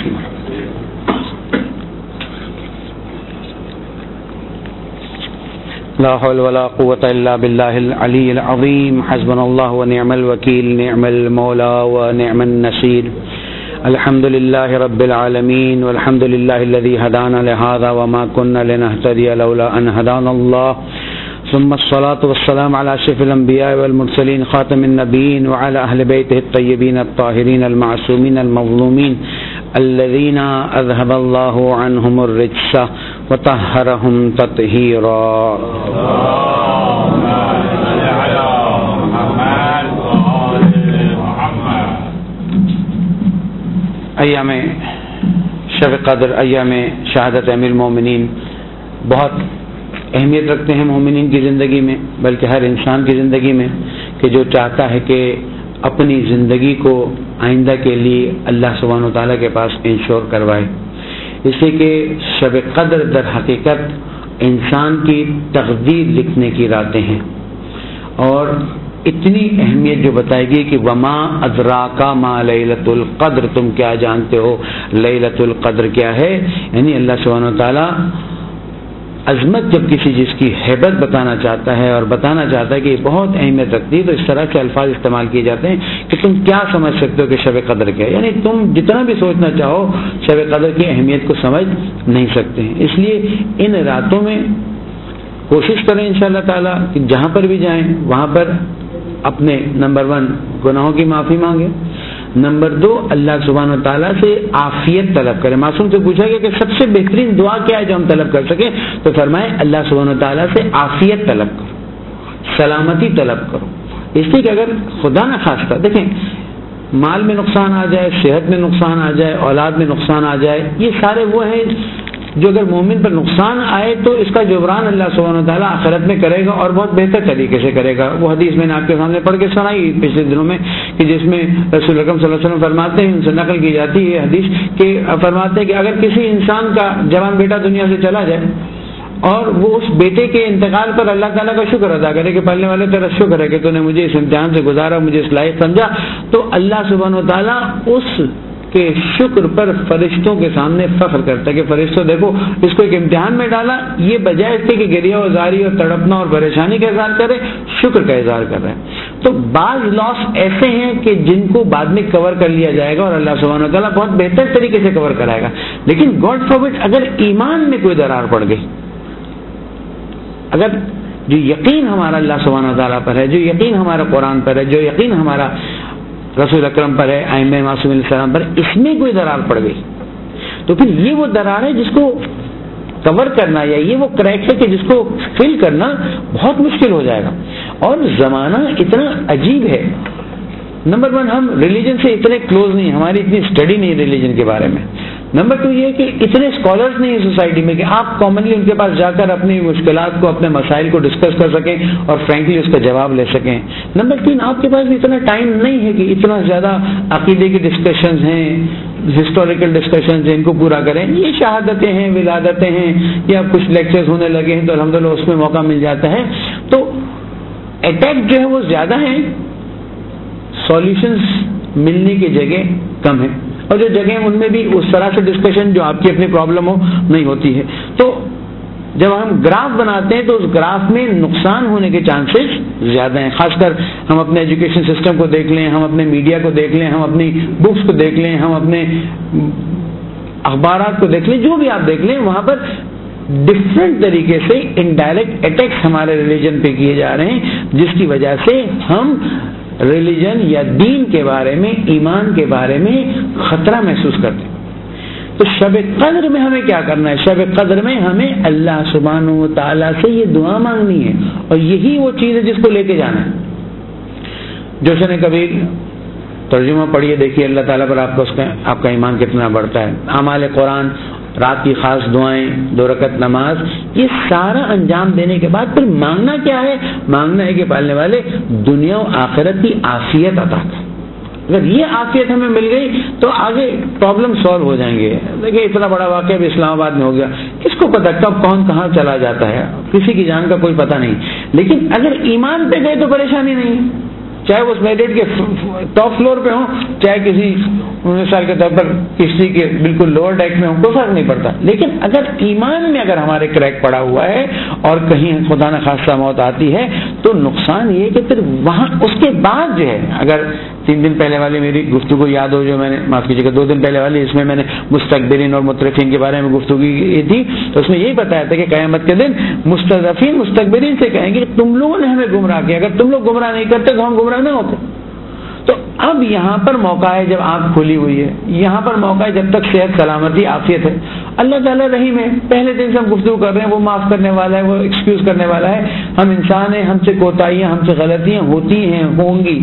علیکم. لا حول ولا قوة إلا بالله العلي العظيم. حسبنا الله ونعم الوكيل. نعم المولى ونعم النصير. الحمد لله رب العالمين والحمد لله الذي هدانا لهذا وما كنا لنهتدي لولا أن هدانا الله. ثم الصلاة والسلام على أشرف الأنبياء والمرسلين خاتم النبيين وعلى أهل بيته الطيبين الطاهرين المعصومين المظلومين الذين أذهب الله عنهم الرجس وطهرهم تطهيرا. ایام شب قدر، ایام شہادت امیر المومنین بہت اہمیت رکھتے ہیں مومنین کی زندگی میں، بلکہ ہر انسان کی زندگی میں، کہ جو چاہتا ہے کہ اپنی زندگی کو آئندہ کے لیے اللہ سبحانہ و تعالیٰ کے پاس انشور کروائے. اس لیے کہ شب قدر در حقیقت انسان کی تقدیر لکھنے کی راتیں ہیں، اور اتنی اہمیت جو بتائے گی کہ وما ادراک ما لیلۃ القدر، تم کیا جانتے ہو لیلۃ القدر کیا ہے. یعنی اللہ سبحانہ و تعالیٰ عظمت جب کسی چیز کی ہیبت بتانا چاہتا ہے اور بتانا چاہتا ہے کہ یہ بہت اہمیت رکھتی ہے، تو اس طرح کے الفاظ استعمال کیے جاتے ہیں کہ تم کیا سمجھ سکتے ہو کہ شب قدر کیا ہے. یعنی تم جتنا بھی سوچنا چاہو شب قدر کی اہمیت کو سمجھ نہیں سکتے ہیں. اس لیے ان راتوں میں کوشش کریں انشاءاللہ تعالیٰ کہ جہاں پر بھی جائیں وہاں پر اپنے نمبر 1 گناہوں کی معافی مانگیں، نمبر 2 اللہ سبحانہ و تعالیٰ سے عافیت طلب کریں. معصوم سے پوچھا گیا کہ سب سے بہترین دعا کیا ہے جو ہم طلب کر سکیں، تو فرمائے اللہ سبحانہ و تعالیٰ سے عافیت طلب کرو، سلامتی طلب کرو. اس لیے کہ اگر خدا نہ خواستہ دیکھیں مال میں نقصان آ جائے، صحت میں نقصان آ جائے، اولاد میں نقصان آ جائے، یہ سارے وہ ہیں جو اگر مومن پر نقصان آئے تو اس کا جبران اللہ سبحانہ و تعالیٰ آخرت میں کرے گا اور بہت بہتر طریقے سے کرے گا. وہ حدیث میں نے آپ کے سامنے پڑھ کے سنائی پچھلے دنوں میں کہ جس میں رسول اکرم صلی اللہ علیہ وسلم فرماتے ہیں، ان سے نقل کی جاتی ہے حدیث کہ فرماتے ہیں کہ اگر کسی انسان کا جوان بیٹا دنیا سے چلا جائے اور وہ اس بیٹے کے انتقال پر اللہ تعالیٰ کا شکر ادا کرے کہ پڑھنے والے تیرا شکر ہے کہ تو نے مجھے اس امتحان سے گزارا، مجھے اس لائق سمجھا، تو اللہ سبحانہ و تعالیٰ اس کے شکر پر فرشتوں کے سامنے فخر کرتا ہے کہ فرشتوں دیکھو اس کو ایک امتحان میں ڈالا، یہ بجائے اس کے کہ گریہ و زاری اور تڑپنا اور پریشانی کا اظہار کرے، شکر کا اظہار کر رہے ہیں. تو بعض لاس ایسے ہیں کہ جن کو بعد میں کور کر لیا جائے گا اور اللہ سبحانہ و تعالیٰ بہت بہتر طریقے سے کور کرائے گا. لیکن گاڈ فاربڈ اگر ایمان میں کوئی درار پڑ گئی، اگر جو یقین ہمارا اللہ سبحانہ و تعالیٰ پر ہے، جو یقین ہمارا قرآن پر ہے، جو یقین ہمارا رسول اکرم پر ہے، ائمہ معصومین علیہ السلام پر، اس میں کوئی درار پڑ گئی تو پھر یہ وہ درار ہے جس کو کور کرنا یا یہ وہ کریک ہے کہ جس کو فل کرنا بہت مشکل ہو جائے گا. اور زمانہ اتنا عجیب ہے. نمبر 1 ہم ریلیجن سے اتنے کلوز نہیں، ہماری اتنی اسٹڈی نہیں ریلیجن کے بارے میں. نمبر 2 یہ کہ اتنے اسکالرز نہیں ہیں سوسائٹی میں کہ آپ کامنلی ان کے پاس جا کر اپنی مشکلات کو، اپنے مسائل کو ڈسکس کر سکیں اور فرینکلی اس کا جواب لے سکیں. نمبر 3 آپ کے پاس بھی اتنا ٹائم نہیں ہے کہ اتنا زیادہ عقیدے کی ڈسکشنز ہیں، ہسٹوریکل ڈسکشنز ہیں، ان کو پورا کریں. یہ شہادتیں ہیں، ولادتیں ہیں، یا کچھ لیکچرز ہونے لگے ہیں تو الحمدللہ اس میں موقع مل جاتا ہے. تو اٹیک جو ہے وہ زیادہ ہیں، سولوشنز ملنے کی جگہ کم ہے، اور جو جگہ ان میں بھی اس طرح سے ڈسکشن جو آپ کی اپنی پرابلم ہو نہیں ہوتی ہے. تو جب ہم گراف بناتے ہیں تو اس گراف میں نقصان ہونے کے چانسز زیادہ ہیں. خاص کر ہم اپنے ایجوکیشن سسٹم کو دیکھ لیں، ہم اپنے میڈیا کو دیکھ لیں، ہم اپنی بکس کو دیکھ لیں، ہم اپنے اخبارات کو دیکھ لیں، جو بھی آپ دیکھ لیں وہاں پر ڈفرینٹ طریقے سے انڈائریکٹ اٹیکس ہمارے ریلیجن پہ کیے جا رہے ہیں، جس کی وجہ سے ہم ریلیجن یا دین کے بارے میں، ایمان کے بارے میں خطرہ محسوس کرتے ہیں. تو شب قدر میں ہمیں کیا کرنا ہے؟ شب قدر میں ہمیں اللہ سبحانہ و تعالیٰ سے یہ دعا مانگنی ہے، اور یہی وہ چیز ہے جس کو لے کے جانا ہے. جوشن کبیر ترجمہ پڑھیے، دیکھیے اللہ تعالیٰ پر آپ کا ایمان کتنا بڑھتا ہے. اعمال قرآن، رات کی خاص دعائیں، 2 رکعت نماز، یہ سارا انجام دینے کے بعد پھر مانگنا کیا ہے؟ مانگنا ہے کہ پالنے والے دنیا و آخرت کی عافیت عطا کر. اگر یہ عافیت ہمیں مل گئی تو آگے پرابلم سالو ہو جائیں گے. دیکھیے اتنا بڑا واقعہ بھی اسلام آباد میں ہو گیا، کس کو پتہ کب کون کہاں چلا جاتا ہے، کسی کی جان کا کوئی پتہ نہیں. لیکن اگر ایمان پہ گئے تو پریشانی نہیں ہے، چاہے وہ اس میرٹ کے ٹاپ فلور پہ ہوں، چاہے کسی مثال کے طور پر کسی کے بالکل لوور ڈیک میں ہوں کوئی فرق نہیں پڑتا. لیکن اگر ایمان میں اگر ہمارے کریک پڑا ہوا ہے اور کہیں خدا نہ خاصہ موت آتی ہے تو نقصان یہ کہ پھر وہاں اس کے بعد جو ہے، اگر 3 دن پہلے والی میری گفتگو یاد ہو جو میں نے، معاف کیجیے گا 2 دن پہلے والی، اس میں میں نے مستکبرین اور مترفین کے بارے میں گفتگو کی تھی، تو اس میں یہی بتایا تھا کہ قیامت کے دن مستضعفین مستکبرین سے کہیں گے کہ تم لوگوں نے ہمیں گمراہ کیا، اگر تم لوگ گمراہ نہیں کرتے تو ہم گمراہ نہیں ہوتے. تو اب یہاں پر موقع ہے جب آنکھ کھلی ہوئی ہے، یہاں پر موقع ہے جب تک صحت سلامتی عافیت ہے. اللہ تعالیٰ رحیم ہے، پہلے دن سے ہم گفتگو کر رہے ہیں، وہ معاف کرنے والا ہے، وہ ایکسکیوز کرنے والا ہے. ہم انسان ہیں، ہم سے کوتاہیاں، ہم سے غلطیاں ہوتی ہیں، ہوں گی.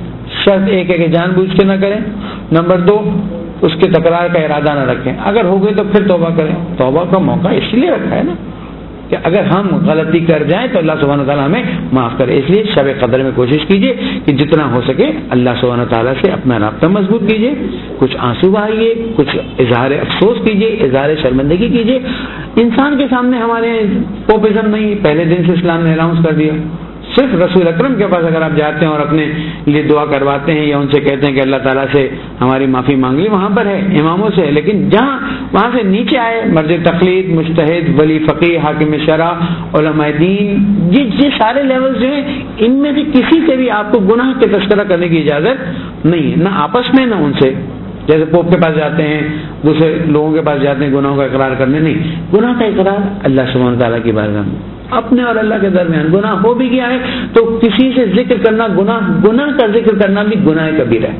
شرط ایک ہے کہ جان بوجھ کے نہ کریں. نمبر 2، اس کے تکرار کا ارادہ نہ رکھیں. اگر ہو گئے تو پھر توبہ کریں. توبہ کا موقع اس لیے رکھا ہے نا کہ اگر ہم غلطی کر جائیں تو اللہ سبحانہ تعالیٰ ہمیں معاف کرے. اس لیے شب قدر میں کوشش کیجیے کہ جتنا ہو سکے اللہ سبحانہ تعالیٰ سے اپنا رابطہ مضبوط کیجیے. کچھ آنسو بہائیے، کچھ اظہار افسوس کیجیے، اظہار شرمندگی کیجیے. انسان کے سامنے ہمارے پوپزم نہیں، پہلے دن سے اسلام نے اناؤنس کر دیا. صرف رسول اکرم کے پاس اگر آپ جاتے ہیں اور اپنے لیے دعا کرواتے ہیں یا ان سے کہتے ہیں کہ اللہ تعالیٰ سے ہماری معافی مانگ لی، وہاں پر ہے اماموں سے. لیکن جہاں وہاں سے نیچے آئے مرجع تقلید، مجتہد، ولی فقیہ، حاکم شرع، علماء دین، یہ سارے لیولز جو ہیں ان میں سے کسی سے بھی آپ کو گناہ کے تذکرہ کرنے کی اجازت نہیں ہے، نہ آپس میں نہ ان سے. جیسے پوپ کے پاس جاتے ہیں، دوسرے لوگوں کے پاس جاتے ہیں گناہوں کا اقرار کرنے، نہیں. گناہ کا اقرار اللہ سبحانہ تعالیٰ کی بارگاہ میں اپنے اور اللہ کے درمیان. گناہ ہو بھی گیا ہے تو کسی سے ذکر کرنا، گناہ کا ذکر کرنا بھی گناہ کبیرہ ہے.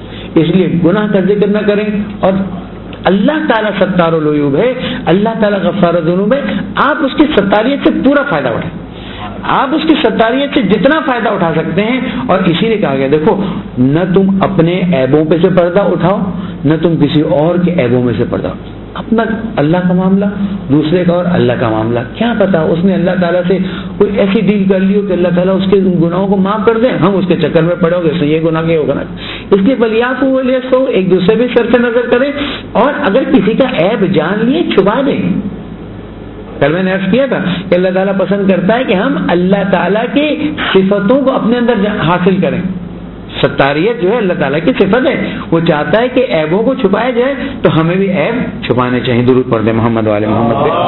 اس لیے گناہ کا ذکر نہ کریں. اور اللہ تعالیٰ ستار العیوب ہے، اللہ تعالیٰ غفار الذنوب ہے. آپ اس کی ستاریت سے پورا فائدہ اٹھائیں. آپ اس کی ستاریت سے جتنا فائدہ اٹھا سکتے ہیں. اور اسی لیے کہا گیا دیکھو، نہ تم اپنے عیبوں پہ سے پردہ اٹھاؤ، نہ تم کسی اور کے عیبوں میں سے پردہ اٹھاؤ. اپنا اللہ کا معاملہ، دوسرے کا اور اللہ کا معاملہ. کیا پتا اس نے اللہ تعالیٰ سے کوئی ایسی ڈیل کر لی ہو کہ اللہ تعالیٰ اس کے گناہوں کو معاف کر دیں، ہم اس کے چکر میں پڑے ہو کہ اس نے یہ گناہ کیا وہ گناہ. اس لیے بلیاف ہو ایک دوسرے بھی سر سے نظر کریں. اور اگر کسی کا عیب جان لیے چھپا دیں. کل میں نے عرض کیا تھا کہ اللہ تعالیٰ پسند کرتا ہے کہ ہم اللہ تعالیٰ کی صفتوں کو اپنے اندر حاصل کریں. ستاریت جو ہے اللہ تعالیٰ کی صفت ہے، وہ چاہتا ہے کہ عیبوں کو چھپایا جائے تو ہمیں بھی عیب چھپانے چاہیے. درود پڑھ دیں محمد والے محمد پہ.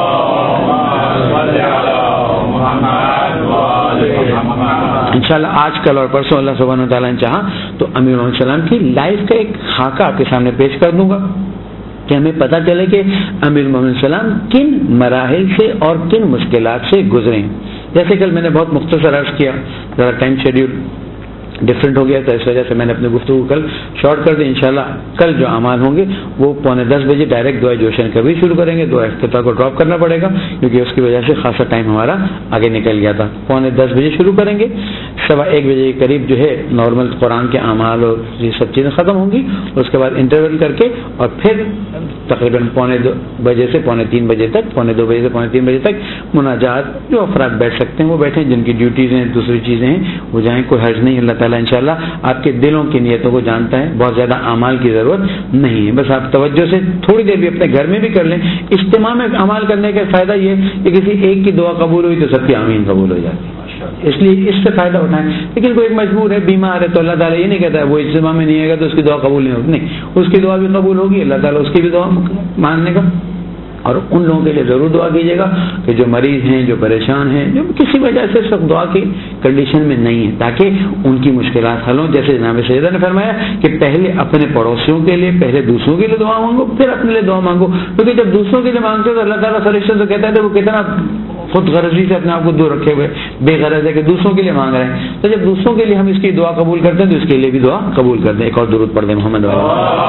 انشاءاللہ آج کل اور پرسوں اللہ سبحانہ تعالیٰ نے چاہا تو امیر محمد السلام کی لائف کا ایک خاکہ آپ کے سامنے پیش کر دوں گا کہ ہمیں پتہ چلے کہ امیر محمد السلام کن مراحل سے اور کن مشکلات سے گزرے. جیسے کل میں نے بہت مختصر عرض کیا، ذرا ٹائم شیڈیول ڈفرینٹ ہو گیا تو اس وجہ سے میں نے اپنے گفتگو کل شارٹ کر دی. انشاءاللہ کل جو اعمال ہوں گے وہ 9:45 بجے ڈائریکٹ دعا جوشن کا بھی شروع کریں گے. دعا افتتاح کو ڈراپ کرنا پڑے گا کیونکہ اس کی وجہ سے خاصا ٹائم ہمارا آگے نکل گیا تھا. 9:45 بجے شروع کریں گے. 1:15 بجے کے قریب جو ہے نارمل قرآن کے اعمال اور یہ سب چیزیں ختم ہوں گی. اس کے بعد انٹرول کر کے اور پھر تقریباً 2:15 بجے سے 2:45 بجے تک، 2:15 بجے سے 3:45 بجے تک مناجات جو افراد بیٹھ سکتے ہیں وہ بیٹھیں، جن کی ڈیوٹیز ہیں دوسری چیزیں ہیں وہ جائیں، کوئی حرج نہیں. اللہ تعالیٰ انشاءاللہ آپ کے دلوں کی نیتوں کو جانتا ہے. بہت زیادہ اعمال کی ضرورت نہیں ہے، بس آپ توجہ سے تھوڑی دیر بھی اپنے گھر میں بھی کر لیں. اجتماع میں اعمال کرنے کا فائدہ یہ کہ کسی ایک کی دعا قبول ہوئی تو سب کی آمین قبول ہو جاتی ہے. اس لیے اس سے فائدہ اٹھائیں. لیکن کوئی ایک مجبور ہے، بیمار ہے، تو اللہ تعالیٰ یہ نہیں کہتا ہے وہ اجتماع میں نہیں آئے گا تو اس کی دعا قبول نہیں ہوگی. نہیں، اس کی دعا بھی قبول ہوگی، اللہ تعالیٰ اس کی بھی دعا ماننے کا. اور ان لوگوں کے لیے ضرور دعا کیجیے گا کہ جو مریض ہیں، جو پریشان ہیں، جو کسی وجہ سے سب دعا کی کنڈیشن میں نہیں ہے، تاکہ ان کی مشکلات حل ہوں. جیسے جناب سیدہ نے فرمایا کہ پہلے اپنے پڑوسیوں کے لیے، پہلے دوسروں کے لیے دعا مانگو، پھر اپنے لیے دعا مانگو. کیونکہ جب دوسروں کے لیے مانگتے تو اللہ تعالیٰ فرشتوں سے کہتا ہے کہ وہ کتنا خود غرضی سے اپنے آپ کو دور رکھے ہوئے بے غرض ہے کہ دوسروں کے لیے مانگ رہے ہیں. تو جب دوسروں کے لیے ہم اس کی دعا قبول کرتے ہیں تو اس کے لیے بھی دعا قبول کر دیں. ایک اور درود پڑھ دیں محمد والا.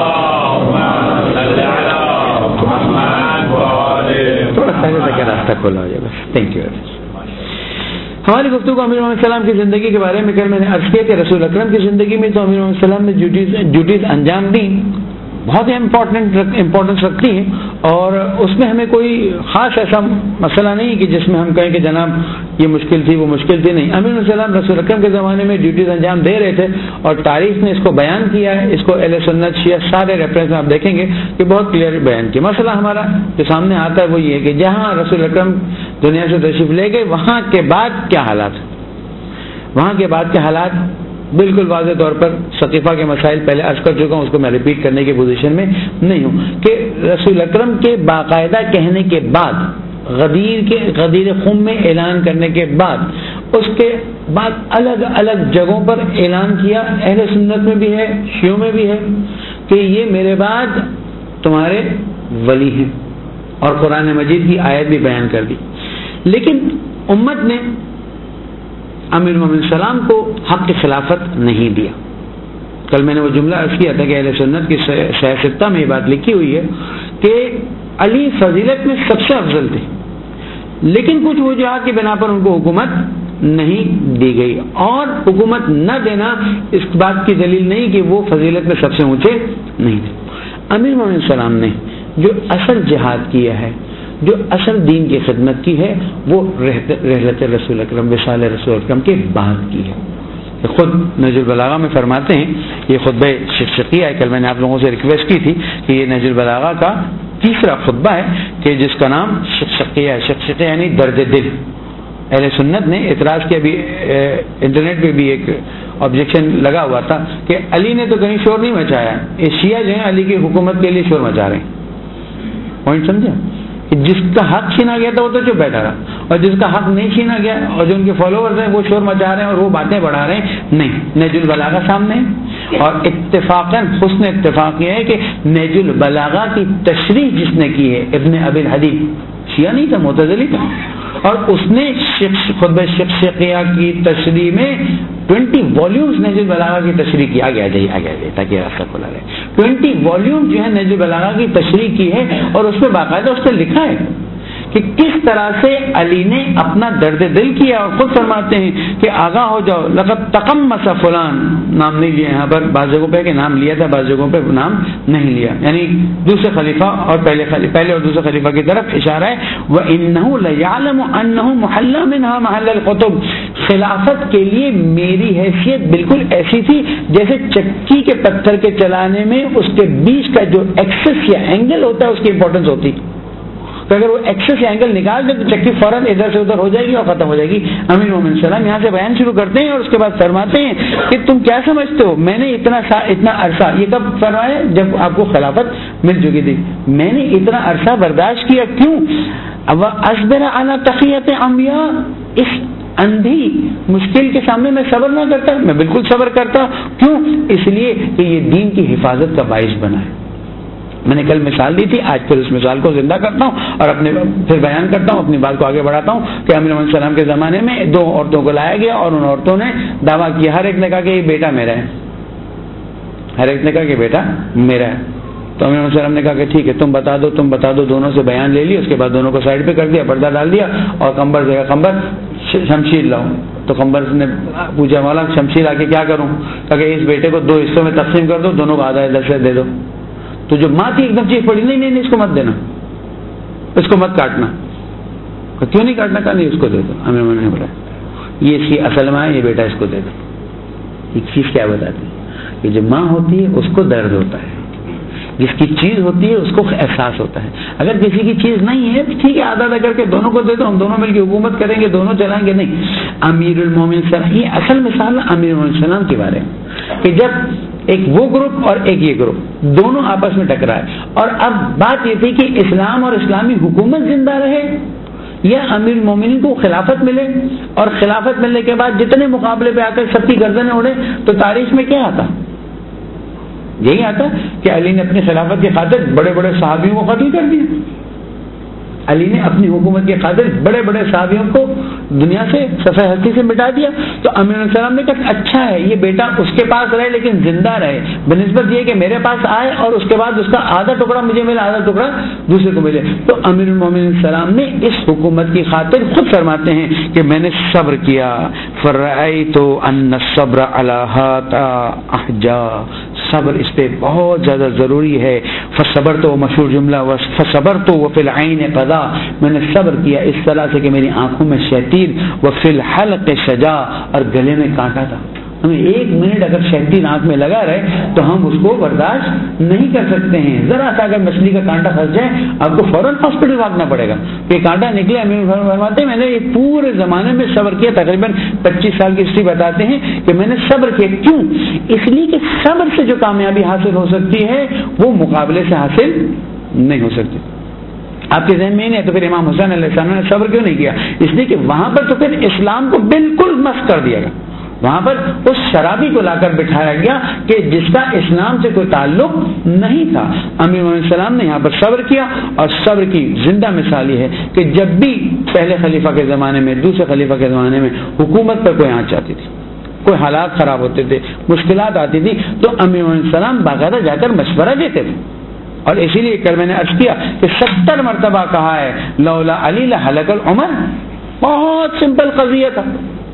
تھوڑا پہلے تک راستہ کھولا ہو جائے بس. Thank you. ہماری گفتگو امیر محمد السلام کی زندگی کے بارے میں کل میں نے عرض کیا کہ رسول اکرم کی زندگی میں تو امیر محمد السلام نے ڈیوٹیز انجام دی، بہت ہی امپورٹنس رکھتی ہیں. اور اس میں ہمیں کوئی خاص ایسا مسئلہ نہیں کہ جس میں ہم کہیں کہ جناب یہ مشکل تھی وہ مشکل تھی. نہیں، امیر السلام رسول اکرم کے زمانے میں ڈیوٹیز انجام دے رہے تھے اور تاریخ نے اس کو بیان کیا ہے. اس کو اہل سنت شیعہ سارے ریفرنس میں آپ دیکھیں گے کہ بہت کلیئر بیان کیا. مسئلہ ہمارا جو سامنے آتا ہے وہ یہ ہے کہ جہاں رسول اکرم دنیا سے تشریف لے گئے وہاں کے بعد کیا حالات، وہاں کے بعد کے حالات بالکل واضح طور پر سقیفہ کے مسائل پہلے عرض کر چکا ہوں، اس کو میں ریپیٹ کرنے کی پوزیشن میں نہیں ہوں کہ رسول اکرم کے باقاعدہ کہنے کے بعد، غدیر خم میں اعلان کرنے کے بعد، اس کے بعد الگ الگ جگہوں پر اعلان کیا، اہل سنت میں بھی ہے، شیعوں میں بھی ہے، کہ یہ میرے بعد تمہارے ولی ہیں، اور قرآن مجید کی آیت بھی بیان کر دی. لیکن امت نے امیر المومنین السلام کو حق کی خلافت نہیں دیا. کل میں نے وہ جملہ عرض کیا تھا کہ اہل سنت کی سیاستہ میں یہ بات لکھی ہوئی ہے کہ علی فضیلت میں سب سے افضل تھے، لیکن کچھ وجوہات کی بنا پر ان کو حکومت نہیں دی گئی، اور حکومت نہ دینا اس بات کی دلیل نہیں کہ وہ فضیلت میں سب سے اونچے نہیں تھے. امیر المومنین السلام نے جو اصل جہاد کیا ہے، جو اصل دین کی خدمت کی ہے، وہ رحلت رسول اکرم، وصال رسول اکرم کے بعد کی ہے. خود نہج البلاغہ میں فرماتے ہیں، یہ خطبہ شقشقیہ ہے، کل میں نے آپ لوگوں سے ریکویسٹ کی تھی کہ یہ نہج البلاغہ کا تیسرا خطبہ ہے کہ جس کا نام شقشقیہ ہے. شقشقیہ یعنی درد دل. اہل سنت نے اعتراض کیا، بھی انٹرنیٹ پہ بھی ایک آبجیکشن لگا ہوا تھا کہ علی نے تو کہیں شور نہیں مچایا، یہ شیعہ جو ہیں علی کی حکومت کے لیے شور مچا رہے ہیں. پوائنٹ سمجھا؟ جس کا حق چھینا گیا تھا وہ تو چپ بیٹھا رہا، اور جس کا حق نہیں چھینا گیا اور جو ان کے فالوورز ہیں وہ شور مچا رہے ہیں اور وہ باتیں بڑھا رہے ہیں. نہیں، نہج البلاغہ سامنے ہے، اور اتفاقاً حسن اتفاق یہ ہے کہ نہج البلاغہ کی تشریح جس نے کی ہے ابن ابی الحدیث، شیعہ نہیں تھا، معتزلی تھا، اور اس نے خطبہ شقشقیہ کی تشریح میں 20 والیومز نہج البلاغہ کی تشریح کی. آگے آ جائیے تاکہ راستہ کھلا رہے. 20 والیوم جو ہے نہج البلاغہ کی تشریح کی ہے، اور اس میں باقاعدہ اس نے لکھا ہے کہ کس طرح سے علی نے اپنا درد دل کیا، اور خود فرماتے ہیں کہ آگاہ ہو جاؤ، لقد تقمص فلان، نام نہیں لیا یہاں پر، بعض جگہوں پہ کہ نام لیا تھا، بعض جگہوں پہ نام نہیں لیا، یعنی دوسرے خلیفہ اور پہلے اور دوسرے خلیفہ کی طرف اشارہ ہے. وَإِنَّهُ لَيَعْلَمُ أَنَّهُ مُحَلَّى مِنْهَا مَحَلَّ الْقُطُبِ، خلافت کے لیے میری حیثیت بالکل ایسی تھی جیسے چکی کے پتھر کے چلانے میں اس کے بیچ کا جو ایکسس یا اینگل ہوتا ہے اس کی امپورٹنس ہوتی. تو اگر وہ ایکسس یا اینگل نکال دے تو چکی فوراً ادھر سے ادھر ہو جائے گی اور ختم ہو جائے گی. امیر المومنین السلام یہاں سے بیان شروع کرتے ہیں اور اس کے بعد فرماتے ہیں کہ تم کیا سمجھتے ہو، میں نے اتنا عرصہ، یہ کب فرمایا؟ جب آپ کو خلافت مل چکی تھی. میں نے اتنا عرصہ برداشت کیا، کیوں؟ اب اصبر علی تقیت انبیاء، اس اندھی مشکل کے سامنے میں صبر نہ کرتا، میں بالکل صبر کرتا. کیوں؟ اس لیے کہ یہ دین کی حفاظت کا باعث بنا ہے. میں نے کل مثال دی تھی، آج پھر اس مثال کو زندہ کرتا ہوں اور پھر بیان کرتا ہوں، اپنی بات کو آگے بڑھاتا ہوں کہ امیر المومنین السلام کے زمانے میں 2 عورتوں کو لایا گیا اور ان عورتوں نے دعویٰ کیا، ہر ایک نے کہا کہ یہ بیٹا میرا ہے، ہر ایک نے کہا کہ بیٹا میرا ہے. تو امیر المومنین السلام نے کہا کہ ٹھیک ہے، تم بتا دو. دونوں سے بیان لے لی، اس کے بعد دونوں کو سائڈ پہ کر دیا، پردہ ڈال دیا، اور قمبر جگہ قمبر، شمشیر لاؤ. تو قمبر نے پوچھا مولا شمشیر آ کے کیا کروں؟ کہا کہ اس بیٹے کو 2 حصوں میں تقسیم کر دو، دونوں کو آدھا ادھر سے دے دو. تو جو ماں تھی ایک دم چیخ پڑی، نہیں اس کو مت دینا، اس کو مت کاٹنا. کیوں نہیں کاٹنا؟ کہا نہیں اس کو دے دو. امیر المومنین نے بولا یہ اس کی اصل ماں ہے، یہ بیٹا اس کو دے دو. ایک چیز کیا بتاتی ہے کہ جو ماں ہوتی ہے اس کو درد ہوتا ہے، جس کی چیز ہوتی ہے اس کو احساس ہوتا ہے. اگر کسی کی چیز نہیں ہے ٹھیک ہے، آدھا کر کے دونوں کو دے دو، ہم دونوں مل کے حکومت کریں گے، دونوں چلائیں گے. نہیں، امیر المومنین السلام، یہ اصل مثال امیر المومنین السلام کے بارے میں کہ جب ایک وہ گروپ اور ایک یہ گروپ دونوں آپس میں ٹکرائے، اور اب بات یہ تھی کہ اسلام اور اسلامی حکومت زندہ رہے یا امیر المومنین کو خلافت ملے. اور خلافت ملنے کے بعد جتنے مقابلے پہ آ کر سب کی گردنیں اڑے، تو تاریخ میں کیا آتا؟ یہی آتا کہ علی نے اپنی خلافت کی خاطر بڑے بڑے صحابیوں کو قتل کر دیا. علی نے اپنی حکومت کی خاطر بڑے بڑے صحابیوں کو دنیا سے صفحہ ہستی سے مٹا دیا. تو امیر السلام نے کہا اچھا ہے یہ بیٹا اس کے پاس رہے لیکن زندہ رہے، بنسبت یہ کہ میرے پاس آئے اور اس کے بعد اس کا آدھا ٹکڑا مجھے ملے، آدھا ٹکڑا دوسرے کو ملے. تو امیر المومنین السلام نے اس حکومت کی خاطر خود فرماتے ہیں کہ میں نے صبر کیا. فرأیت ان الصبر علی ھذا احجا، صبر اس پہ بہت زیادہ ضروری ہے. فصبرت، مشہور جملہ، فصبرت وفی العین قضا، میں نے صبر کیا اس طرح سے کہ میری آنکھوں میں شیطین، وفی الحلق شجا، اور گلے میں کانٹا تھا. ہمیں 1 منٹ اگر شہد ناک میں لگا رہے تو ہم اس کو برداشت نہیں کر سکتے ہیں. ذرا سا اگر مچھلی کا کانٹا پھنس جائے آپ کو فوراً ہاسپٹل بھاگنا پڑے گا کہ کانٹا نکلے. امیر فرماتے ہیں میں نے یہ پورے زمانے میں صبر کیا, تقریباً 25 سال کی ہسٹری بتاتے ہیں کہ میں نے صبر کیا. کیوں؟ اس لیے کہ صبر سے جو کامیابی حاصل ہو سکتی ہے وہ مقابلے سے حاصل نہیں ہو سکتی. آپ کے ذہن میں نہیں ہے تو پھر امام حسین علیہ السلام نے صبر کیوں نہیں کیا؟ اس لیے کہ وہاں پر تو پھر اسلام کو بالکل مسخ کر دیا گیا. وہاں پر اس شرابی کو لا کر بٹھایا گیا کہ جس کا اسلام سے کوئی تعلق نہیں تھا. امیر علیہ السلام نے یہاں پر صبر کیا, اور صبر کی زندہ مثال یہ ہے کہ جب بھی پہلے خلیفہ کے زمانے میں, دوسرے خلیفہ کے زمانے میں حکومت پر کوئی آنچ آتی تھی, کوئی حالات خراب ہوتے تھے, مشکلات آتی تھی, تو امیر علیہ السلام باقاعدہ جا کر مشورہ دیتے تھے. اور اسی لیے کل میں نے عرض کیا کہ 70 مرتبہ کہا ہے لولا علی لہلک العمر. بہت سمپل قضیہ تھا,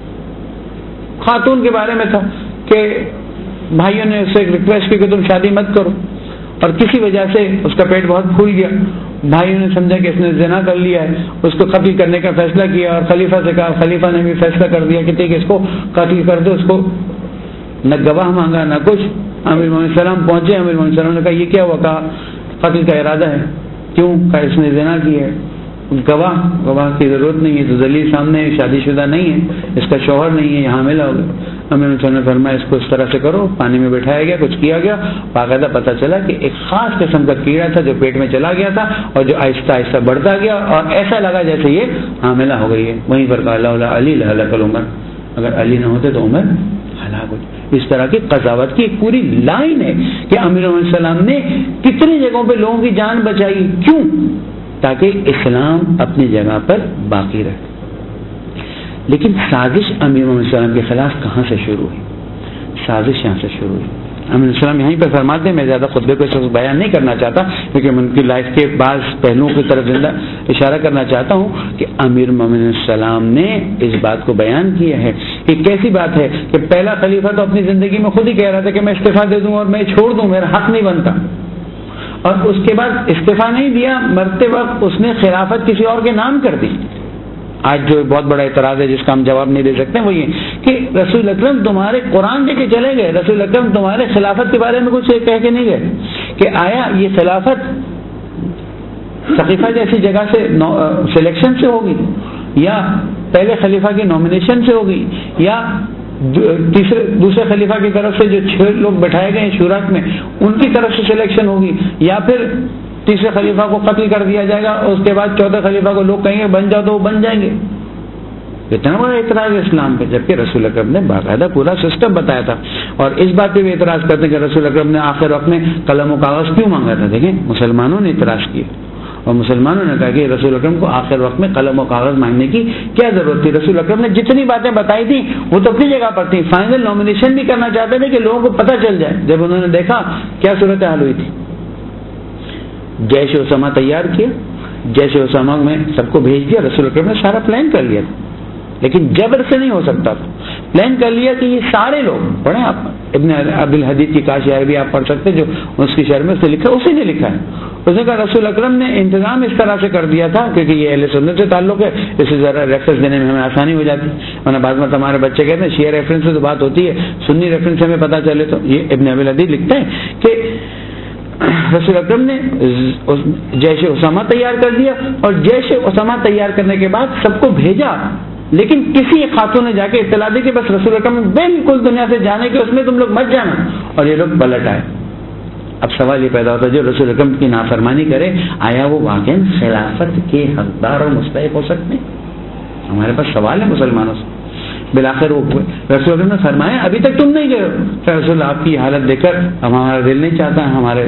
خاتون کے بارے میں تھا کہ بھائیوں نے اس سے ایک ریکویسٹ کی کہ تم شادی مت کرو, اور کسی وجہ سے اس کا پیٹ بہت پھول گیا. بھائیوں نے سمجھا کہ اس نے زنا کر لیا ہے, اس کو قتل کرنے کا فیصلہ کیا, اور خلیفہ سے کہا, خلیفہ نے بھی فیصلہ کر دیا کہ ٹھیک ہے اس کو قتل کر دو. اس کو نہ گواہ مانگا نہ کچھ. امیر علیہ السلام پہنچے, امیر علیہ السلام نے کہا یہ کیا ہوا؟ کہا قتل کا ارادہ ہے. کیوں؟ کہا اس نے زنا کیا ہے. گواہ کی ضرورت نہیں ہے, تو دلیل سامنے شادی شدہ نہیں ہے, اس کا شوہر نہیں ہے, یہاں حاملہ ہو گیا. امیر علیہ السلام نے فرمایا اس کو اس طرح سے کرو. پانی میں بٹھایا گیا, کچھ کیا گیا, باقاعدہ پتہ چلا کہ ایک خاص قسم کا کیڑا تھا جو پیٹ میں چلا گیا تھا, اور جو آہستہ آہستہ بڑھتا گیا, اور ایسا لگا جیسے یہ حاملہ ہو گئی ہے. وہیں پر کہا لولا علی لہلک العمر, اگر علی نہ ہوتے تو عمر ہلاک ہوتی. اس طرح کی قضاوت کی ایک پوری لائن ہے کہ امیر علیہ السلام نے کتنی جگہوں پہ لوگوں کی جان بچائی. کیوں؟ تاکہ اسلام اپنی جگہ پر باقی رہے. لیکن سازش امیر علیہ السلام کے خلاف کہاں سے شروع ہوئی؟ سازش یہاں سے شروع ہوئی. امیر علیہ السلام یہیں پر فرماتے ہیں, میں زیادہ خطبے کو اس وقت بیان نہیں کرنا چاہتا کیونکہ میں ان کی لائف کے بعض پہلوؤں کی طرف زندہ اشارہ کرنا چاہتا ہوں کہ امیر علیہ السلام نے اس بات کو بیان کیا ہے کہ کیسی بات ہے کہ پہلا خلیفہ تو اپنی زندگی میں خود ہی کہہ رہا تھا کہ میں استعفیٰ دے دوں اور میں چھوڑ دوں, میرا حق نہیں بنتا, اور اس کے بعد استعفیٰ نہیں دیا, مرتے وقت اس نے خلافت کسی اور کے نام کر دی. آج جو بہت بڑا اعتراض ہے جس کا ہم جواب نہیں دے سکتے وہ یہ کہ رسول اکرم تمہارے قرآن لے کے چلے گئے, رسول اکرم تمہارے خلافت کے بارے میں کچھ کہہ کے نہیں گئے کہ آیا یہ خلافت ثقیفہ جیسی جگہ سے سلیکشن سے ہوگی, یا پہلے خلیفہ کی نامینیشن سے ہوگی, یا دوسرے خلیفہ کی طرف سے جو 6 لوگ بٹھائے گئے ہیں شورا میں ان کی طرف سے سلیکشن ہوگی, یا پھر تیسرے خلیفہ کو قتل کر دیا جائے گا اور اس کے بعد چوتھے خلیفہ کو لوگ کہیں گے بن جاؤ تو وہ بن جائیں گے. اتنا بڑا اعتراض ہے اسلام پہ, جبکہ رسول اکرم نے باقاعدہ پورا سسٹم بتایا تھا. اور اس بات پہ بھی اعتراض کرتے ہیں کہ رسول اکرم نے آخر وقت میں قلم و کاغذ کیوں مانگا تھا. دیکھیں مسلمانوں نے اعتراض کیا, اور مسلمانوں نے کہا کہ رسول اکرم کو آخر وقت میں قلم و کاغذ مانگنے کی کیا ضرورت تھی. رسول اکرم نے جتنی باتیں بتائی تھیں وہ تو اپنی جگہ پر تھیں, فائنل نامینیشن بھی کرنا چاہتے تھے کہ لوگوں کو پتہ چل جائے. جب انہوں نے دیکھا کیا صورتحال ہوئی تھی, جیش اسامہ تیار کیا, جیش اسامہ میں سب کو بھیج دیا. رسول اکرم نے سارا پلان کر لیا تھا, لیکن جبر سے نہیں ہو سکتا تھا. پلان کر لیا کہ یہ سارے لوگ پڑھیں, آپ ابن عبد الحدید کی کاشیار بھی آپ پڑھ سکتے, جو اس کی شرح میں سے لکھا اسی نے لکھا ہے. اس نے کہا رسول اکرم نے انتظام اس طرح سے کر دیا تھا کیونکہ یہ اہل سنت سے تعلق ہے, اس سے ذرا ریفرنس دینے میں ہمیں آسانی ہو جاتی. ورنہ بعض میں ہمارے بچے کہتے ہیں شیعہ ریفرنس سے تو بات ہوتی ہے, سنی ریفرنس سے ہمیں پتہ چلے. تو یہ ابن عبد الحدید لکھتے ہیں کہ رسول اکرم نے جیش اسامہ تیار کر دیا, اور جیش اسامہ تیار کرنے کے بعد سب کو بھیجا, لیکن کسی خاتون نے جا کے اطلاع دی کہ بس رسول اکرم بالکل دنیا سے جانے کے اس میں تم لوگ مت جانا, اور یہ لوگ پلٹ آئے. اب سوال یہ پیدا ہوتا ہے جو رسول اکرم کی نافرمانی کرے آیا وہ واقعی خلافت کے حقدار اور مستحق ہو سکتے ہیں؟ ہمارے پاس سوال ہے مسلمانوں سے. بالآخر وہ رسول اکرم نے فرمایا ابھی تک تم نہیں گئے. رسول آپ کی حالت دیکھ کر ہمارا دل نہیں چاہتا,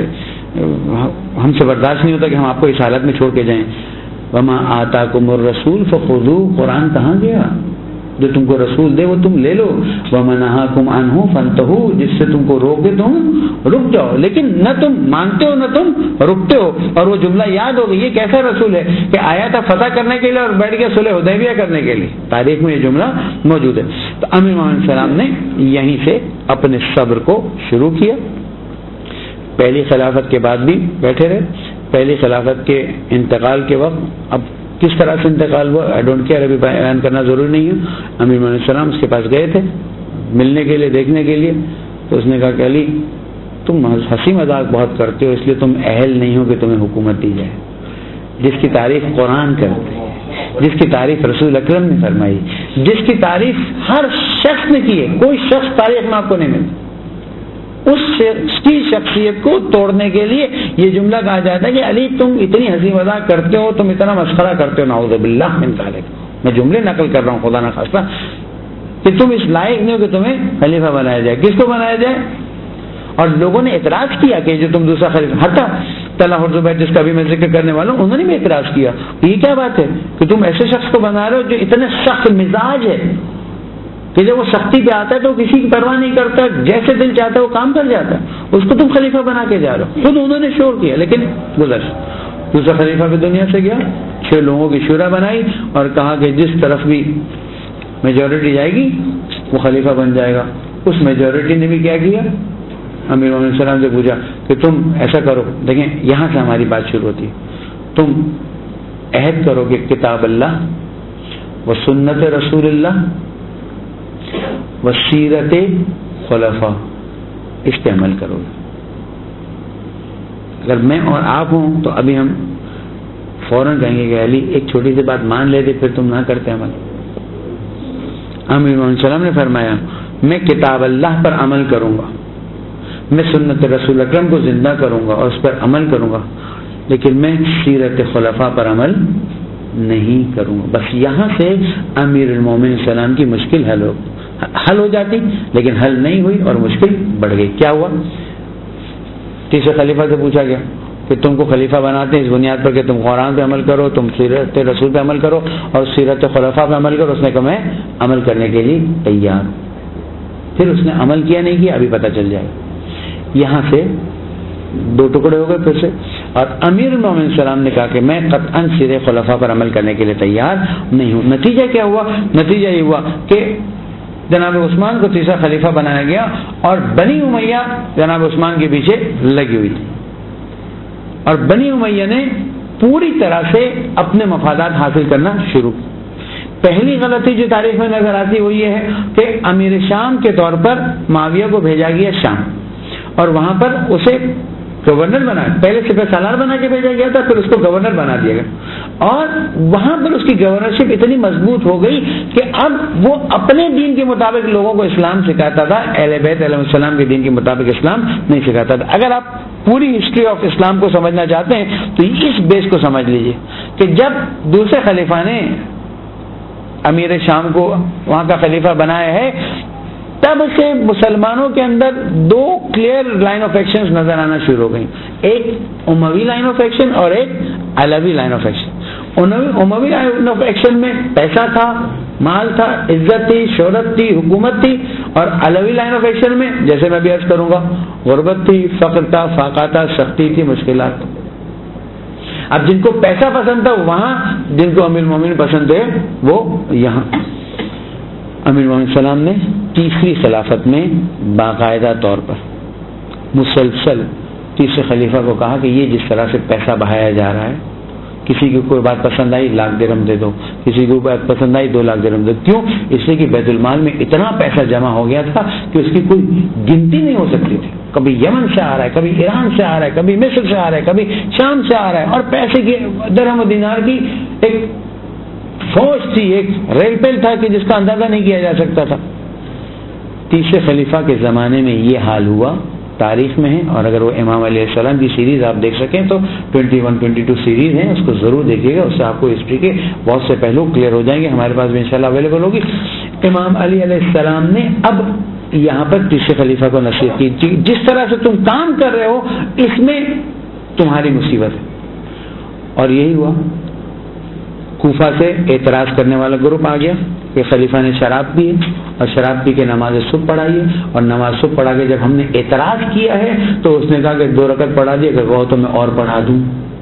ہم سے برداشت نہیں ہوتا کہ ہم آپ کو اس حالت میں چھوڑ کے جائیں. وما آتاکم الرسول فخذوہ, قرآن کہاں گیا؟ جو تم کو رسول دے وہ تم لے لو. وما نہاکم عنہ فانتہوا, جس سے تم کو روکے تم رک جاؤ. لیکن نہ تم مانتے ہو نہ تم رکتے ہو. اور وہ جملہ یاد ہوگا, یہ کیسا رسول ہے کہ آیا تھا فتح کرنے کے لیے اور بیٹھ گیا صلح حدیبیہ کرنے کے لیے. تاریخ میں یہ جملہ موجود ہے. تو امیر علیہ السلام نے یہیں سے اپنے صبر کو شروع کیا. پہلی خلافت کے بعد بھی بیٹھے رہے. پہلی خلافت کے انتقال کے وقت اب کس طرح سے انتقال ہوا آئی ڈونٹ کیئر, ابھی بیان کرنا ضروری نہیں ہے. امیر علیہ السلام اس کے پاس گئے تھے, ملنے کے لیے، دیکھنے کے لیے. تو اس نے کہا کہ علی تم ہنسی مذاق بہت کرتے ہو، اس لیے تم اہل نہیں ہو کہ تمہیں حکومت دی جائے. جس کی تعریف قرآن کرتے ہیں، جس کی تعریف رسول اکرم نے فرمائی، جس کی تعریف ہر شخص نے کی ہے، کوئی شخص تاریخ میں آپ کو نہیں ملتا، اس شخص کی شخصیت کو توڑنے کے لیے یہ جملہ کہا جاتا ہے کہ علی تم اتنی ہنسی مذاق کرتے ہو، تم اتنا مسخرہ کرتے ہو، نعوذ باللہ من ذالک. میں جملے نقل کر رہا ہوں خدا نہ خواستہ، کہ تم اس لائق نہیں ہو کہ تمہیں خلیفہ بنایا جائے. کس کو بنایا جائے؟ اور لوگوں نے اعتراض کیا کہ جو تم دوسرا خلیفہ، حتیٰ طلحہ اور زبیر جس کا بھی میں ذکر کرنے والا ہوں، انہوں نے بھی اعتراض کیا. یہ کیا بات ہے کہ تم ایسے شخص کو بنا رہے ہو جو اتنے سخت مزاج ہے کہ جب وہ سختی پہ آتا ہے تو کسی کی پرواہ نہیں کرتا، جیسے دل چاہتا ہے وہ کام کر جاتا ہے، اس کو تم خلیفہ بنا کے جا رہے ہو. خود انہوں نے شور کیا، لیکن گزشت دوسرا خلیفہ بھی دنیا سے گیا، 6 لوگوں کی شورا بنائی اور کہا کہ جس طرف بھی میجورٹی جائے گی وہ خلیفہ بن جائے گا. اس میجورٹی نے بھی کیا کیا؟ امیر مومنین السلام سے پوچھا کہ تم ایسا کرو. دیکھیں یہاں سے ہماری بات شروع ہوتی ہے. تم عہد کرو کہ کتاب اللہ و سنت رسول اللہ و سیرت خلفاء اس پہ عمل کرو گے. اگر میں اور آپ ہوں تو ابھی ہم فوراً کہیں گے کہ علی ایک چھوٹی سی بات مان لیتے، پھر تم نہ کرتے عمل. امیر مومنین السلام نے فرمایا میں کتاب اللہ پر عمل کروں گا، میں سنت رسول اکرم کو زندہ کروں گا اور اس پر عمل کروں گا، لیکن میں سیرت خلفاء پر عمل نہیں کروں گا. بس یہاں سے امیر المومنین السلام کی مشکل حل ہو جاتی، لیکن حل نہیں ہوئی اور مشکل بڑھ گئی. کیا ہوا؟ تیسرے خلیفہ سے پوچھا گیا کہ تم کو خلیفہ بناتے ہیں اس بنیاد پر کہ تم قرآن پہ عمل کرو، تم سیرت رسول پہ عمل کرو اور سیرت خلفاء پہ عمل کرو. اس نے کہا میں عمل کرنے کے لیے تیار ہوں. پھر اس نے عمل کیا نہیں کیا ابھی پتہ چل جائے گا. یہاں سے 2 ٹکڑے ہو گئے پھر سے. اور امیر المومنین السلام نے کہا کہ میں قطعاً سیرت خلفاء پر عمل کرنے کے لیے تیار نہیں ہوں. نتیجہ کیا ہوا؟ نتیجہ یہ ہوا کہ جناب عثمان کو تیسرا خلیفہ بنایا گیا اور بنی امیہ جناب عثمان کے پیچھے لگی ہوئی تھی، اور بنی امیہ نے پوری طرح سے اپنے مفادات حاصل کرنا شروع. پہلی غلطی جو تاریخ میں نظر آتی وہ یہ ہے کہ امیر شام کے طور پر معاویہ کو بھیجا گیا شام اور وہاں پر اسے گورنر بنایا. پہلے سپہ سالار بنا کے بھیجا گیا تھا، پھر اس کو گورنر بنا دیا گیا اور وہاں پر اس کی گورنرشپ اتنی مضبوط ہو گئی کہ اب وہ اپنے دین کے مطابق لوگوں کو اسلام سکھاتا تھا، اہل بیت علیہ السلام کے دین کے مطابق اسلام نہیں سکھاتا تھا. اگر آپ پوری ہسٹری آف اسلام کو سمجھنا چاہتے ہیں تو اس بیس کو سمجھ لیجئے کہ جب دوسرے خلیفہ نے امیر شام کو وہاں کا خلیفہ بنایا ہے تب سے مسلمانوں کے اندر 2 کلیئر لائن آف ایکشن نظر آنا شروع ہو گئی. ایک اموی لائن آف ایکشن اور ایک Alavi line of action. Umayyad line of action میں پیسہ تھا، مال تھا، عزت تھی، شہرت تھی، حکومت تھی، اور علوی لائن آف ایکشن میں جیسے میں بھی عرض کروں گا غربت تھی، فقر تھا، فاقہ تھا، سختی تھی، مشکلات. اب جن کو پیسہ پسند تھا وہاں، جن کو امیر المومنین پسند ہے وہ یہاں. امیر مومنین السلام نے تیسری خلافت میں باقاعدہ طور پر مسلسل تیسرے خلیفہ کو کہا کہ یہ جس طرح سے پیسہ بہایا جا رہا ہے، کسی کی کوئی بات پسند آئی 1 لاکھ درہم دے دو، کسی کو بات پسند آئی 2 لاکھ درہم دے دو. کیوں؟ اس لیے کہ بیت المال میں اتنا پیسہ جمع ہو گیا تھا کہ اس کی کوئی گنتی نہیں ہو سکتی تھی. کبھی یمن سے آ رہا ہے، کبھی ایران سے آ رہا ہے، کبھی مصر سے آ رہا ہے، کبھی شام سے آ رہا ہے، اور پیسے کی درہم و دینار کی ایک فوج تھی، ایک ریل پیل تھا کہ جس کا اندازہ نہیں کیا جا سکتا تھا. تیسرے خلیفہ کے زمانے میں یہ حال ہوا، تاریخ میں ہے. اور اگر وہ امام علیہ السلام کی سیریز آپ دیکھ سکیں تو 21-22 سیریز ہیں، اس کو ضرور دیکھیے گا. اس سے آپ کو ہسٹری کے بہت سے پہلو کلیئر ہو جائیں گے. ہمارے پاس بھی انشاءاللہ اویلیبل ہوگی. امام علی علیہ السلام نے اب یہاں پر تیسرے خلیفہ کو نصیحت کی، جس طرح سے تم کام کر رہے ہو اس میں تمہاری مصیبت ہے. اور یہی ہوا. کوفہ سے اعتراض کرنے والا گروپ آ گیا کہ خلیفہ نے شراب پی اور شراب پی کے نماز صبح پڑھائی ہے، اور نماز صبح پڑھا کے جب ہم نے اعتراض کیا ہے تو اس نے کہا کہ 2 رکعت پڑھا دیا، کہ کہو تو میں اور پڑھا دوں.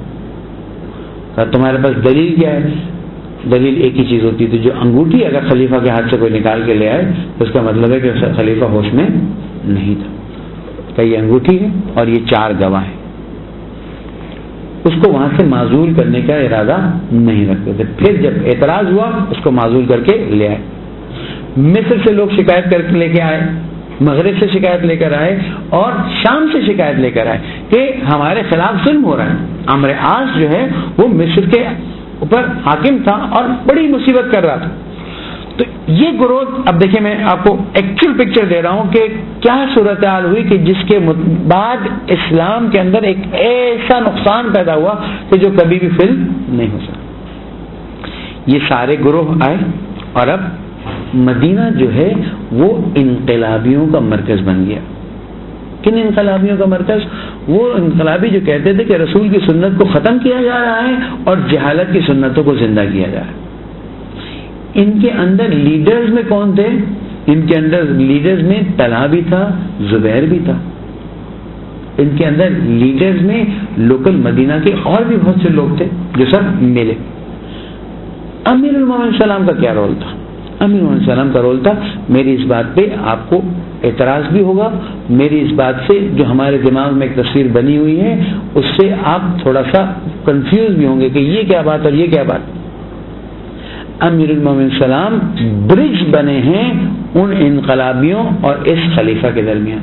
تمہارے پاس دلیل کیا ہے؟ دلیل ایک ہی چیز ہوتی تھی، جو انگوٹھی اگر خلیفہ کے ہاتھ سے کوئی نکال کے لے آئے تو اس کا مطلب ہے کہ خلیفہ ہوش میں نہیں تھا. کہ یہ انگوٹھی ہے اور یہ 4 گواہ ہیں. اس کو وہاں سے معزول کرنے کا ارادہ نہیں رکھتے تھے. پھر جب اعتراض ہوا اس کو معزول کر کے لے آئے. مصر سے لوگ شکایت کر کے لے کے آئے, مغرب سے شکایت لے کر آئے, اور شام سے شکایت لے کر آئے کہ ہمارے خلاف ظلم ہو رہا ہے. عمرو عاص جو ہے وہ مصر کے اوپر حاکم تھا اور بڑی مصیبت کر رہا تھا. تو یہ گروہ, اب دیکھیں میں آپ کو ایکچوئل پکچر دے رہا ہوں کہ کیا صورتحال ہوئی کہ جس کے بعد اسلام کے اندر ایک ایسا نقصان پیدا ہوا کہ جو کبھی بھی فل نہیں ہو سکتا. یہ سارے گروہ آئے اور اب مدینہ جو ہے وہ انقلابیوں کا مرکز بن گیا. کن انقلابیوں کا مرکز؟ وہ انقلابی جو کہتے تھے کہ رسول کی سنت کو ختم کیا جا رہا ہے اور جہالت کی سنتوں کو زندہ کیا جا رہا ہے. ان کے اندر لیڈرز میں کون تھے؟ ان کے اندر لیڈرز میں طلحہ بھی تھا, زبیر بھی تھا. ان کے اندر لیڈرز میں لوکل مدینہ کے اور بھی بہت سے لوگ تھے جو سب ملے. امیر المومنین السلام کا کیا رول تھا؟ امیر المومنین السلام کا رول تھا, میری اس بات پہ آپ کو اعتراض بھی ہوگا, میری اس بات سے جو ہمارے دماغ میں ایک تصویر بنی ہوئی ہے اس سے آپ تھوڑا سا کنفیوز بھی ہوں گے کہ یہ کیا بات اور یہ کیا بات. امیر المومنین السلام برج بنے ہیں ان انقلابیوں اور اس خلیفہ کے درمیان.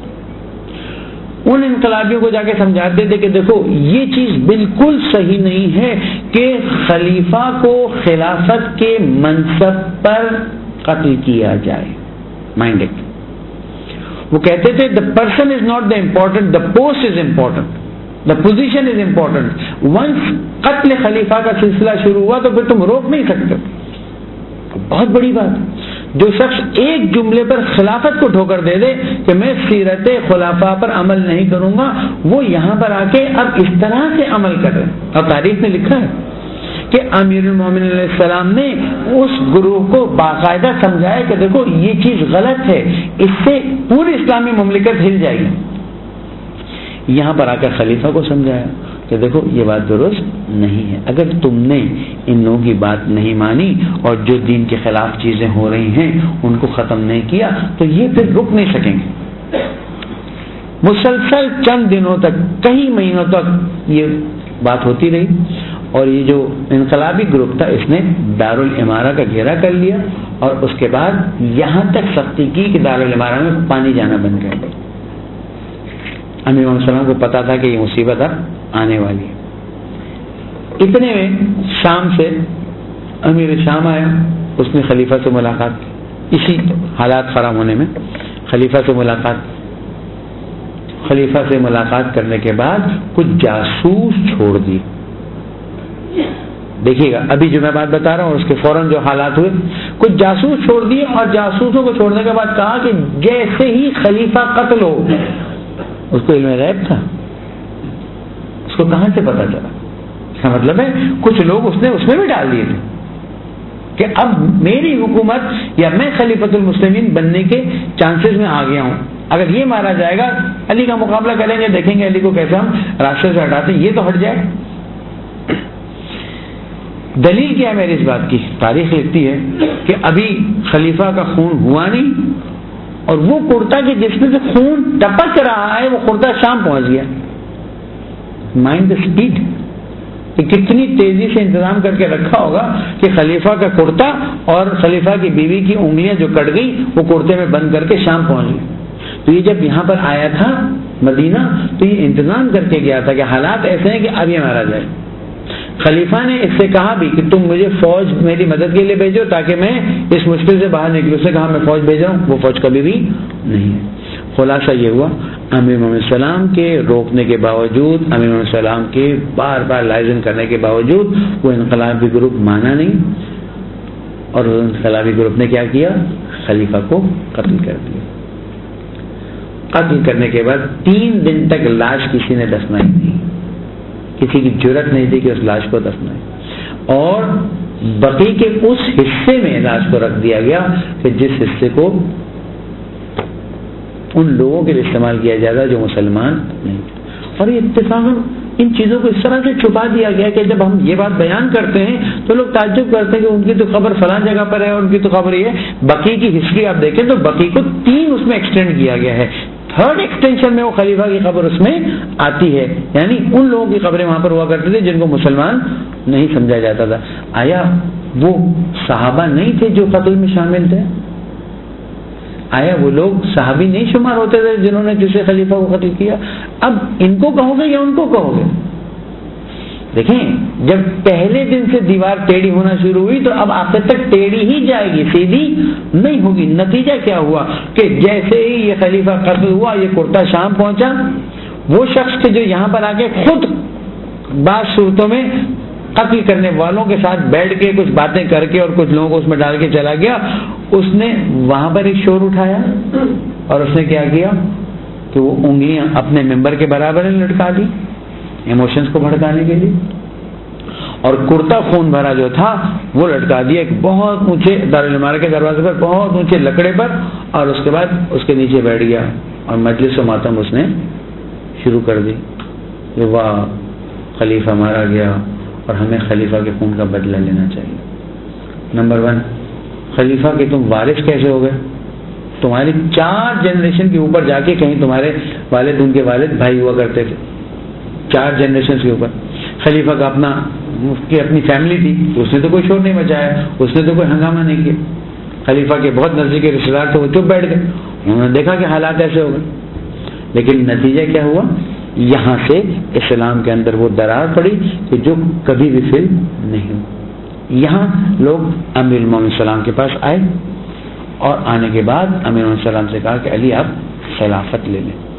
ان انقلابیوں کو جا کے سمجھاتے تھے کہ دیکھو یہ چیز بالکل صحیح نہیں ہے کہ خلیفہ کو خلافت کے منصب پر قتل کیا جائے. Mind it. وہ کہتے تھے the person is not the important, the post is important, the position is important. once قتل خلیفہ کا سلسلہ شروع ہوا تو پھر تم روک نہیں سکتے. بہت بڑی بات. جو شخص ایک جملے پر خلافت کو ٹھوکر دے دے کہ میں سیرت خلفاء پر عمل نہیں کروں گا, وہ یہاں پر آ کے اب اس طرح سے عمل کر رہے ہیں. اور تاریخ نے لکھا ہے کہ امیر المومنین علیہ السلام نے اس گروہ کو باقاعدہ سمجھایا کہ دیکھو یہ چیز غلط ہے, اس سے پوری اسلامی مملکت ہل جائے گی. یہاں پر آ کر خلیفہ کو سمجھایا کہ دیکھو یہ بات درست نہیں ہے. اگر تم نے ان لوگوں کی بات نہیں مانی اور جو دین کے خلاف چیزیں ہو رہی ہیں ان کو ختم نہیں کیا تو یہ پھر رک نہیں سکیں گے. مسلسل چند دنوں تک, کئی مہینوں تک یہ بات ہوتی رہی اور یہ جو انقلابی گروپ تھا اس نے دارالامارہ کا گھیرا کر لیا اور اس کے بعد یہاں تک سختی کی کہ دارالامارہ میں پانی جانا بند کر دیا. امیر علیہ السلام کو پتا تھا کہ یہ مصیبت اب آنے والی ہے. اتنے میں شام سے امیر شام آیا, اس نے خلیفہ سے ملاقات کی. اسی حالات خراب ہونے میں خلیفہ سے ملاقات کرنے کے بعد کچھ جاسوس چھوڑ دی. دیکھیے گا ابھی جو میں بات بتا رہا ہوں اس کے فوراً جو حالات ہوئے, کچھ جاسوس چھوڑ دیے اور جاسوسوں کو چھوڑنے کے بعد کہا کہ جیسے ہی خلیفہ قتل ہو, اس کو علم غیب تھا, اس کو کہاں سے پتا چلا؟ اس کا مطلب ہے کچھ لوگ اس میں بھی ڈال دیے تھے کہ اب میری حکومت یا میں خلیفۃ المسلمین بننے کے چانسز میں آ گیا ہوں. اگر یہ مارا جائے گا علی کا مقابلہ کریں گے, دیکھیں گے علی کو کیسے ہم راستے سے ہٹاتے ہیں, یہ تو ہٹ جائے. دلیل کیا ہے میری اس بات کی؟ تاریخ لکھتی ہے کہ ابھی خلیفہ کا خون ہوا نہیں اور وہ کرتا کہ جس میں سے خون ٹپک رہا ہے وہ کرتا شام پہنچ گیا. مائنڈ دا اسپیڈ, کتنی تیزی سے انتظام کر کے رکھا ہوگا کہ خلیفہ کا کرتا اور خلیفہ کی بیوی کی انگلیاں جو کٹ گئی وہ کرتے میں بند کر کے شام پہنچ گئی. تو یہ جب یہاں پر آیا تھا مدینہ تو یہ انتظام کر کے گیا تھا کہ حالات ایسے ہیں کہ اب یہ مارا جائے. خلیفہ نے اس سے کہا بھی کہ تم مجھے فوج میری مدد کے لیے بھیجو تاکہ میں اس مشکل سے باہر نکلوں. اس نے کہا میں فوج بھیج رہا ہوں, وہ فوج کبھی بھی نہیں ہے. خلاصہ یہ ہوا امیر محمد السلام کے روکنے کے باوجود, امیر محمد السلام کے بار بار لائزن کرنے کے باوجود وہ انقلابی گروپ مانا نہیں اور انقلابی گروپ نے کیا کیا؟ خلیفہ کو قتل کر دیا. قتل کرنے کے بعد 3 دن تک لاش کسی نے دفنائی نہیں, کسی کی جرت نہیں تھی کہ اس لاش کو دفنائے, اور بقی کے اس حصے میں لاش کو رکھ دیا گیا کہ جس حصے کو ان لوگوں کے لیے استعمال کیا جاتا جو مسلمان نہیں تھے. اور یہ اتفاقاً ان چیزوں کو اس طرح سے چھپا دیا گیا کہ جب ہم یہ بات بیان کرتے ہیں تو لوگ تعجب کرتے ہیں کہ ان کی تو خبر فلاں جگہ پر ہے, ان کی تو خبر یہ ہے. بقی کی ہسٹری آپ دیکھیں تو بقی کو 3 اس میں ایکسٹینڈ کیا گیا ہے. 3rd ایکسٹینشن میں وہ خلیفہ کی خبر اس میں آتی ہے, یعنی ان لوگوں کی خبریں وہاں پر ہوا کرتی تھی جن کو مسلمان نہیں سمجھا جاتا تھا. آیا وہ صحابہ نہیں تھے جو قتل میں شامل تھے؟ آیا وہ لوگ صحابی نہیں شمار ہوتے تھے جنہوں نے دوسرے خلیفہ کو قتل کیا؟ اب ان کو کہو گے یا ان کو کہو گے؟ دیکھیں جب پہلے دن سے دیوار ٹیڑھی ہونا شروع ہوئی تو اب آخر تک ٹیڑھی ہی جائے گی، سیدھی نہیں ہوگی۔ نتیجہ کیا ہوا کہ جیسے ہی یہ خلیفہ قتل ہوا، یہ کرتا شام پہنچا، وہ شخص کے جو یہاں پر آ کے خود بعض صورتوں میں قتل کرنے والوں کے ساتھ بیٹھ کے کچھ باتیں کر کے اور کچھ لوگوں کو اس میں ڈال کے چلا گیا، اس نے وہاں پر ایک شور اٹھایا اور اس نے کیا کیا کہ وہ انگلیاں اپنے ممبر کے برابر لٹکا دی ایموشنز کو بھڑکانے کے لیے، اور کرتا خون بھرا جو تھا وہ لٹکا دیا ایک بہت اونچے دارالعمارت کے دروازے پر، بہت اونچے لکڑے پر، اور اس کے بعد اس کے نیچے بیٹھ گیا اور مجلس و ماتم اس نے شروع کر دی کہ واہ خلیفہ مارا گیا اور ہمیں خلیفہ کے خون کا بدلہ لینا چاہیے۔ نمبر 1، خلیفہ کے تم وارث کیسے ہو گئے؟ تمہاری 4 جنریشن کے اوپر جا کے کہیں تمہارے والد، ان کے والد بھائی ہوا کرتے تھے، 4 جنریشن کے اوپر۔ خلیفہ کا اپنی فیملی تھی، اس نے تو کوئی شور نہیں مچایا، اس نے تو کوئی ہنگامہ نہیں کیا۔ خلیفہ کے بہت نزدیکی رشتے دار تھے، وہ چپ بیٹھ گئے، انہوں نے دیکھا کہ حالات ایسے ہو گئے۔ لیکن نتیجہ کیا ہوا؟ یہاں سے اسلام کے اندر وہ درار پڑی کہ جو کبھی بھی فل نہیں ہوئی۔ یہاں لوگ امیر المومنین السلام کے پاس آئے اور آنے کے بعد امیر المومنین السلام سے کہا کہ علی آپ خلافت لے لیں۔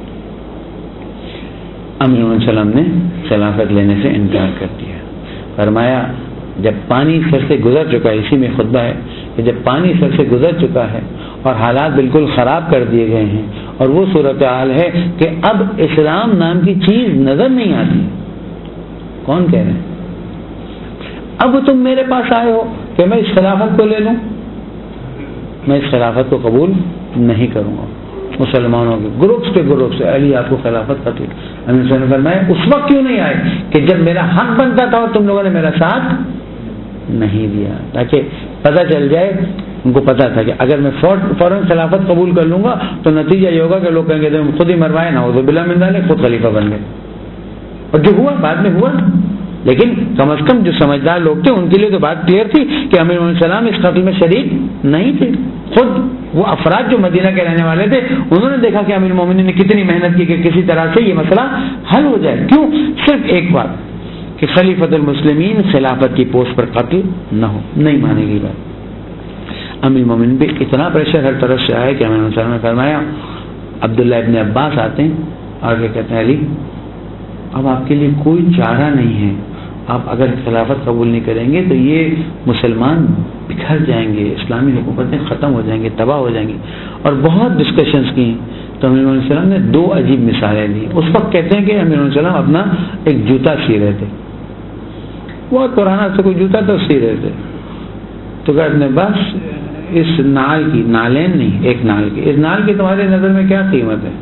امیر المومنین السلام نے خلافت لینے سے انکار کر دیا، فرمایا جب پانی سر سے گزر چکا ہے، اسی میں خطبہ ہے کہ جب پانی سر سے گزر چکا ہے اور حالات بالکل خراب کر دیے گئے ہیں اور وہ صورتحال ہے کہ اب اسلام نام کی چیز نظر نہیں آتی، کون کہہ رہے ہیں اب تم میرے پاس آئے ہو کہ میں اس خلافت کو لے لوں؟ میں اس خلافت کو قبول نہیں کروں گا۔ مسلمانوں کے گروپس کے گروپ سے علی آپ کو خلافت قتل۔ امیر صاحب نے فرمایا اس وقت کیوں نہیں آئے کہ جب میرا حق بنتا تھا اور تم لوگوں نے میرا ساتھ نہیں دیا، تاکہ پتہ چل جائے۔ ان کو پتا تھا کہ اگر میں فوراً خلافت قبول کر لوں گا تو نتیجہ یہ ہوگا کہ لوگ کہیں گے خود ہی مروائے، نعوذ باللہ من ذالک، خود خلیفہ بن گئے، اور جو ہوا بعد میں ہوا۔ لیکن کم از کم جو سمجھدار لوگ تھے ان کے لیے تو بات کلیئر تھی کہ امیر المومنین السلام اس قتل میں شریک نہیں تھے۔ خود وہ افراد جو مدینہ کے رہنے والے تھے انہوں نے دیکھا کہ امیر المومنین نے کتنی محنت کی کہ کسی طرح سے یہ مسئلہ حل ہو جائے۔ کیوں؟ صرف ایک بات کہ خلیفۃ المسلمین خلافت کی پوسٹ پر قتل نہ ہو، نہیں مانے گی بات۔ امیر المومنین بھی اتنا پریشر ہر طرف سے آیا کہ امیر المومنین السلام نے فرمایا، عبداللہ ابن عباس آتے ہیں اور کہتے ہیں علی اب آپ کے لیے کوئی چارہ نہیں ہے، آپ اگر خلافت قبول نہیں کریں گے تو یہ مسلمان بکھر جائیں گے، اسلامی حکومتیں ختم ہو جائیں گے، تباہ ہو جائیں گی، اور بہت ڈسکشنز کی۔ تو امیر المومنین السلام نے 2 عجیب مثالیں دی۔ اس وقت کہتے ہیں کہ امیر المومنین السلام اپنا ایک جوتا سی رہے تھے، بہت پرانا سے کوئی جوتا تو سی رہے تھے، تو کہتے ہیں بس اس نال کی، نالین نہیں، ایک نال کی، اس نال کی تمہاری نظر میں کیا قیمت ہے؟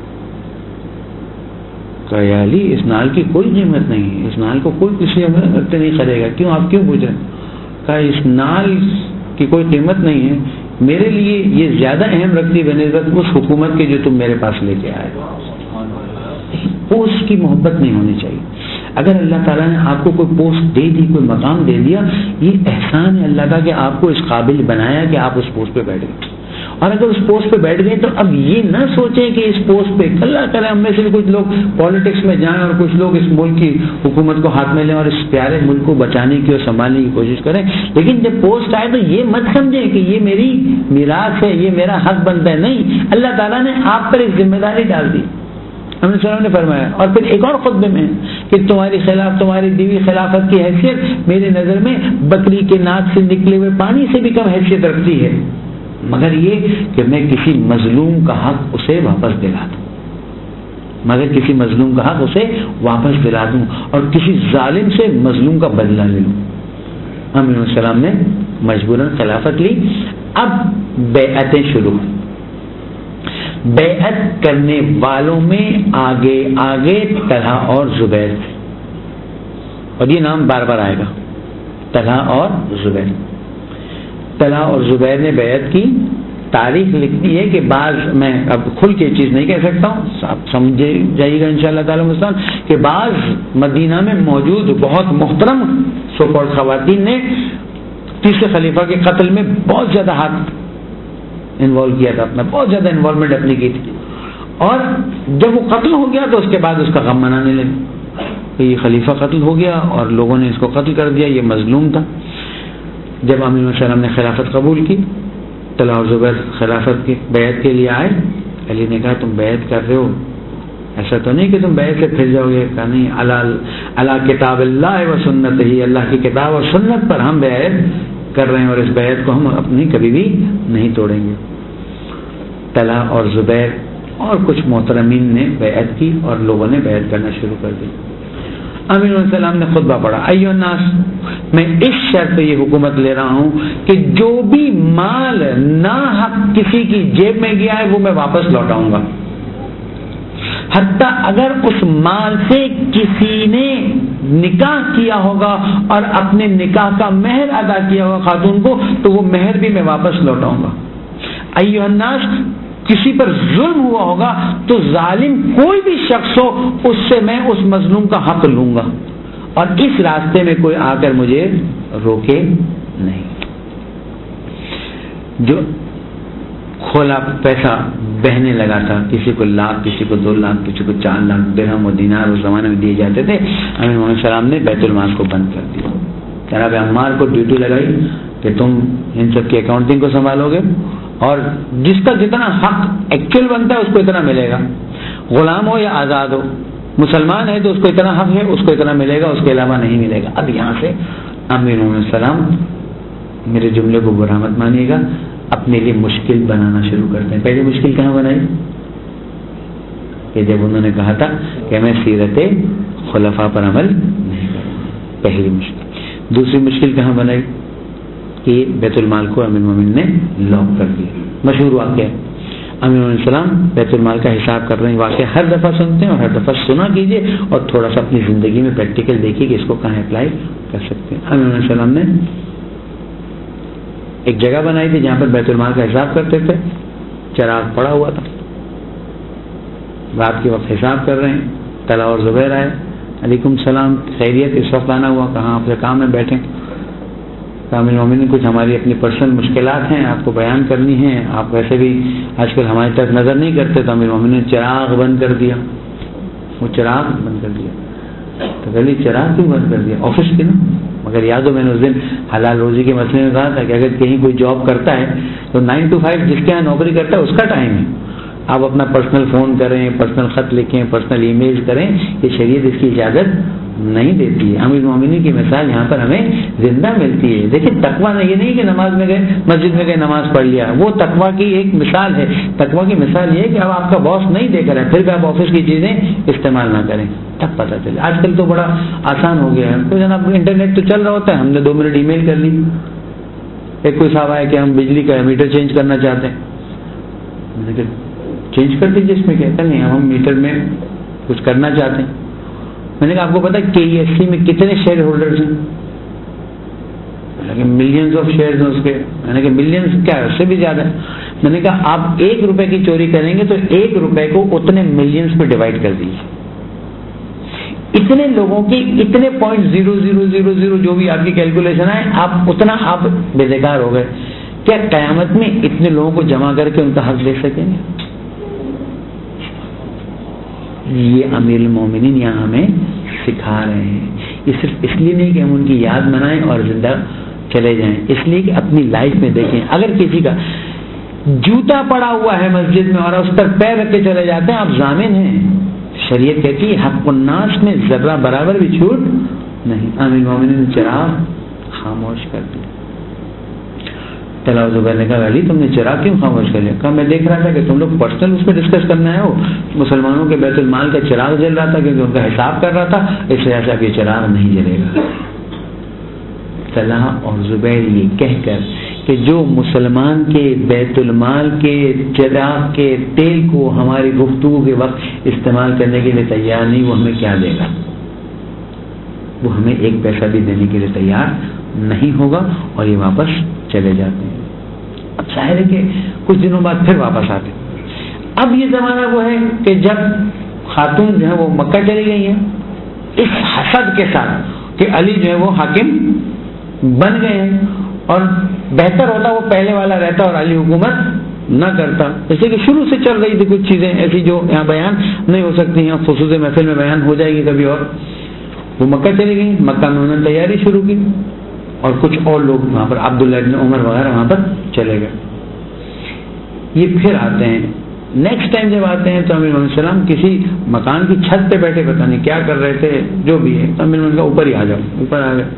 کہا یا علی اس نال کی کوئی قیمت نہیں ہے، اس نال کو کوئی کسی وقت نہیں خرید گا، کیوں آپ کیوں پوچھیں؟ کہا اس نال کی کوئی قیمت نہیں ہے، میرے لیے یہ زیادہ اہم رکھتی بنسبت اس حکومت کے جو تم میرے پاس لے کے آئے۔ پوسٹ کی محبت نہیں ہونی چاہیے۔ اگر اللہ تعالیٰ نے آپ کو کوئی پوسٹ دے دی، کوئی مقام دے دیا، یہ احسان ہے اللہ کا کہ آپ کو اس قابل بنایا کہ آپ اس پوسٹ پہ بیٹھ گئے، اور اگر اس پوسٹ پہ بیٹھ گئے تو اب یہ نہ سوچیں کہ اس پوسٹ پہ اللہ کرے ہم میں سے کچھ لوگ پالیٹکس میں جائیں اور کچھ لوگ اس ملک کی حکومت کو ہاتھ میں لیں اور اس پیارے ملک کو بچانے کی اور سنبھالنے کی کوشش کریں، لیکن جب پوسٹ آئے تو یہ مت سمجھیں کہ یہ میری میراث ہے، یہ میرا حق بنتا ہے۔ نہیں، اللہ تعالیٰ نے آپ پر ایک ذمہ داری ڈال دی۔ ہم نے فرمایا، اور پھر ایک اور خطبے میں کہ تمہاری دیوی خلافت کی حیثیت میری نظر میں بکری کے ناک سے نکلے ہوئے پانی سے بھی کم حیثیت رکھتی ہے، مگر یہ کہ میں کسی مظلوم کا حق اسے واپس دلا دوں، اور کسی ظالم سے مظلوم کا بدلہ لے لوں۔ امیر السلام نے مجبوراً خلافت لی۔ اب بیعتیں شروع، بیعت کرنے والوں میں آگے طلحہ اور زبیر، اور یہ نام بار بار آئے گا، طلحہ اور زبیر۔ طلحہ اور زبیر نے بیعت کی۔ تاریخ لکھتی ہے کہ بعض، میں اب کھل کے چیز نہیں کہہ سکتا ہوں، آپ سمجھے جائیے گا انشاءاللہ تعالی مستعان، کہ بعض مدینہ میں موجود بہت محترم سو کالڈ خواتین نے تیسرے خلیفہ کے قتل میں بہت زیادہ ہاتھ انوالو کیا تھا اپنا، بہت زیادہ انوالومنٹ اپنی کی تھی. اور جب وہ قتل ہو گیا تو اس کے بعد اس کا غم منانے لگے کہ یہ خلیفہ قتل ہو گیا اور لوگوں نے اس کو قتل کر دیا، یہ مظلوم تھا. جب امیر علیہ السلام نے خلافت قبول کی، طلحہ اور زبیر خلافت کی بیعت کے لیے آئے. علی نے کہا تم بیعت کر رہے ہو، ایسا تو نہیں کہ تم بیعت سے پھر جاؤ گے. کہا نہیں، اللہ کتاب اللہ و سنت ہی، اللہ کی کتاب اور سنت پر ہم بیعت کر رہے ہیں اور اس بیعت کو ہم اپنی کبھی بھی نہیں توڑیں گے. طلحہ اور زبیر اور کچھ محترمین نے بیعت کی اور لوگوں نے بیعت کرنا شروع کر دی. امیر علیہ السلام نے خطبہ پڑھا، ایھا الناس، میں اس شرط پہ یہ حکومت لے رہا ہوں کہ جو بھی مال ناحق کسی کی جیب میں گیا ہے وہ میں واپس لوٹاؤں گا، حتیٰ اگر اس مال سے کسی نے نکاح کیا ہوگا اور اپنے نکاح کا مہر ادا کیا ہوگا خاتون کو تو وہ مہر بھی میں واپس لوٹاؤں گا. ایھا الناس، کسی پر ظلم ہوا ہوگا تو ظالم کوئی بھی شخص ہو اس سے میں اس مظلوم کا حق لوں گا اور اس راستے میں کوئی آ کر مجھے روکے نہیں. جو کھولا پیسہ بہنے لگا تھا، کسی کو لاکھ، کسی کو 2 لاکھ، کسی کو 4 لاکھ درہم و دینار اس زمانے میں دیے جاتے تھے، امیر محمد السلام نے بیت المال کو بند کر دیا. جناب عمار کو ڈیوٹی لگائی کہ تم ان سب کی اکاؤنٹنگ کو سنبھالو گے اور جس کا جتنا حق ایکچوئل بنتا ہے اس کو اتنا ملے گا، غلام ہو یا آزاد ہو، مسلمان ہے تو اس کو اتنا حق ہے، اس کو اتنا ملے گا، اس کے علاوہ نہیں ملے گا. اب یہاں سے امیر محمد السلام، میرے جملے کو برا مت مانیے گا، اپنے لیے مشکل بنانا شروع کرتے ہیں. پہلی مشکل کہاں بنائی کہ جب انہوں نے کہا تھا کہ میں سیرت خلفاء پر عمل نہیں کروں گا، پہلی مشکل. دوسری مشکل کہاں بنائی کہ بیت المال کو امیر مومن نے لاک کر دیا. مشہور واقعہ، امیر علیہ السلام بیت المال کا حساب کر رہے ہیں. واقعہ ہر دفعہ سنتے ہیں اور ہر دفعہ سنا کیجیے اور تھوڑا سا اپنی زندگی میں پریکٹیکل دیکھیے کہ اس کو کہاں اپلائی کر سکتے ہیں. امیر علیہ السلام نے ایک جگہ بنائی تھی جہاں پر بیت المال کا حساب کرتے تھے. چراغ پڑا ہوا تھا، رات کے وقت حساب کر رہے ہیں. طلحہ اور زبیر آئے، علیکم السلام، خیریت، اس وقت آنا ہوا؟ کہاں آپ سے کام میں بیٹھیں. امیر مومنین کچھ ہماری اپنی پرسنل مشکلات ہیں آپ کو بیان کرنی ہیں، آپ ویسے بھی آج کل ہماری طرف نظر نہیں کرتے. تو امیر مومنین نے چراغ بند کر دیا، وہ چراغ بند کر دیا. تو گلی چراغ کیوں بند کر دیا؟ آفس کی نا. مگر یاد ہو میں نے اس دن حلال روزی کے مسئلے میں کہا تھا کہ اگر کہیں کوئی جاب کرتا ہے تو 9 to 5 جس کے یہاں نوکری کرتا ہے اس کا ٹائم ہے. آپ اپنا پرسنل فون کریں، پرسنل خط لکھیں، پرسنل ای میل کریں، یہ شریعت اس کی اجازت نہیں دیتی ہے. امیر المومنین کی مثال یہاں پر ہمیں زندہ ملتی ہے. دیکھیں تقویٰ یہ نہیں کہ نماز میں گئے، مسجد میں گئے، نماز پڑھ لیا، وہ تقویٰ کی ایک مثال ہے. تقویٰ کی مثال یہ ہے کہ اب آپ کا باس نہیں دیکھ رہا ہے پھر بھی آپ آفس کی چیزیں استعمال نہ کریں، تب پتہ چلے. آج کل تو بڑا آسان ہو گیا ہے، تو جناب انٹرنیٹ تو چل رہا ہوتا ہے، ہم نے 2 منٹ ای میل کر لی. ایک کوئی صاحب آئے کہ ہم بجلی کا میٹر چینج کرنا چاہتے ہیں، چینج کر دیجیے، اس میں کہتا نہیں ہم میٹر میں کچھ کرنا چاہتے ہیں. میں نے کہا آپ کو پتا کہ KESC میں کتنے شیئر ہولڈرز ہیں؟ ملینز آف شیئرز ہیں اس کے. میں نے کہا ملینز کیا ہے، اس سے بھی زیادہ ہے. میں نے کہا آپ 1 روپے کی چوری کریں گے تو 1 روپے کو اتنے ملینز پہ ڈیوائڈ کر دیجیے. اتنے لوگوں کی اتنے .0000 جو بھی آپ کی کیلکولیشن ہے، آپ اتنا آپ بے ذکار ہو گئے. کیا قیامت میں اتنے لوگوں کو جمع کر کے ان کا حق دے سکیں گے؟ یہ امیر المومنین یہاں ہمیں سکھا رہے ہیں. یہ صرف اس لیے نہیں کہ ہم ان کی یاد منائیں اور زندہ چلے جائیں، اس لیے کہ اپنی لائف میں دیکھیں. اگر کسی کا جوتا پڑا ہوا ہے مسجد میں اور اس پر پیر رکھ کے چلے جاتے ہیں، آپ ضامن ہیں. شریعت کہتی ہے حق الناس میں ذرہ برابر بھی چھوٹ نہیں. امیر المومنین نے چراغ خاموش کر دیا. طلحہ زبیر نے کہا علی تم نے چراغ کیوں خاموش کر لیا؟ کہا میں دیکھ رہا تھا کہ تم لوگ پرسنل اس پہ ڈسکس کرنا ہے، ہو مسلمانوں کے بیت المال کا چراغ جل رہا تھا کیونکہ ان کا حساب کر رہا تھا، اس وجہ سے اب یہ چراغ نہیں جلے گا. طلحہ اور زبیر یہ کہہ کر کہ جو مسلمان کے بیت المال کے چراغ کے تیل کو ہماری گفتگو کے وقت استعمال کرنے کے لیے تیار نہیں، وہ ہمیں کیا دے گا؟ وہ ہمیں 1 پیسہ بھی دینے کے لیے تیار نہیں ہوگا. اور یہ واپس چلے جاتے ہیں. اب ظاہر ہے کہ کچھ دنوں بعد پھر واپس آتے. اب یہ زمانہ وہ ہے کہ جب خاتون جو ہے وہ مکہ چلی گئی ہیں اس حسد کے ساتھ کہ علی جو ہے وہ حاکم بن گئے ہیں، اور بہتر ہوتا وہ پہلے والا رہتا اور علی حکومت نہ کرتا، جیسے کہ شروع سے چل رہی تھی کچھ چیزیں ایسی جو یہاں بیان نہیں ہو سکتی ہیں، خصوصی محفل میں بیان ہو جائے گی کبھی اور. وہ مکہ چلی گئی، مکہ میں انہوں نے تیاری شروع کی اور کچھ اور لوگ وہاں پر عبداللہ ابن عمر وغیرہ وہاں پر چلے گئے. یہ پھر آتے ہیں، نیکسٹ ٹائم جب آتے ہیں تو امیر علیہ السلام کسی مکان کی چھت پہ بیٹھے، پتہ نہیں کیا کر رہے تھے، جو بھی ہے، تو امیر نے کہا اوپر ہی آ جاؤ. اوپر آ گئے.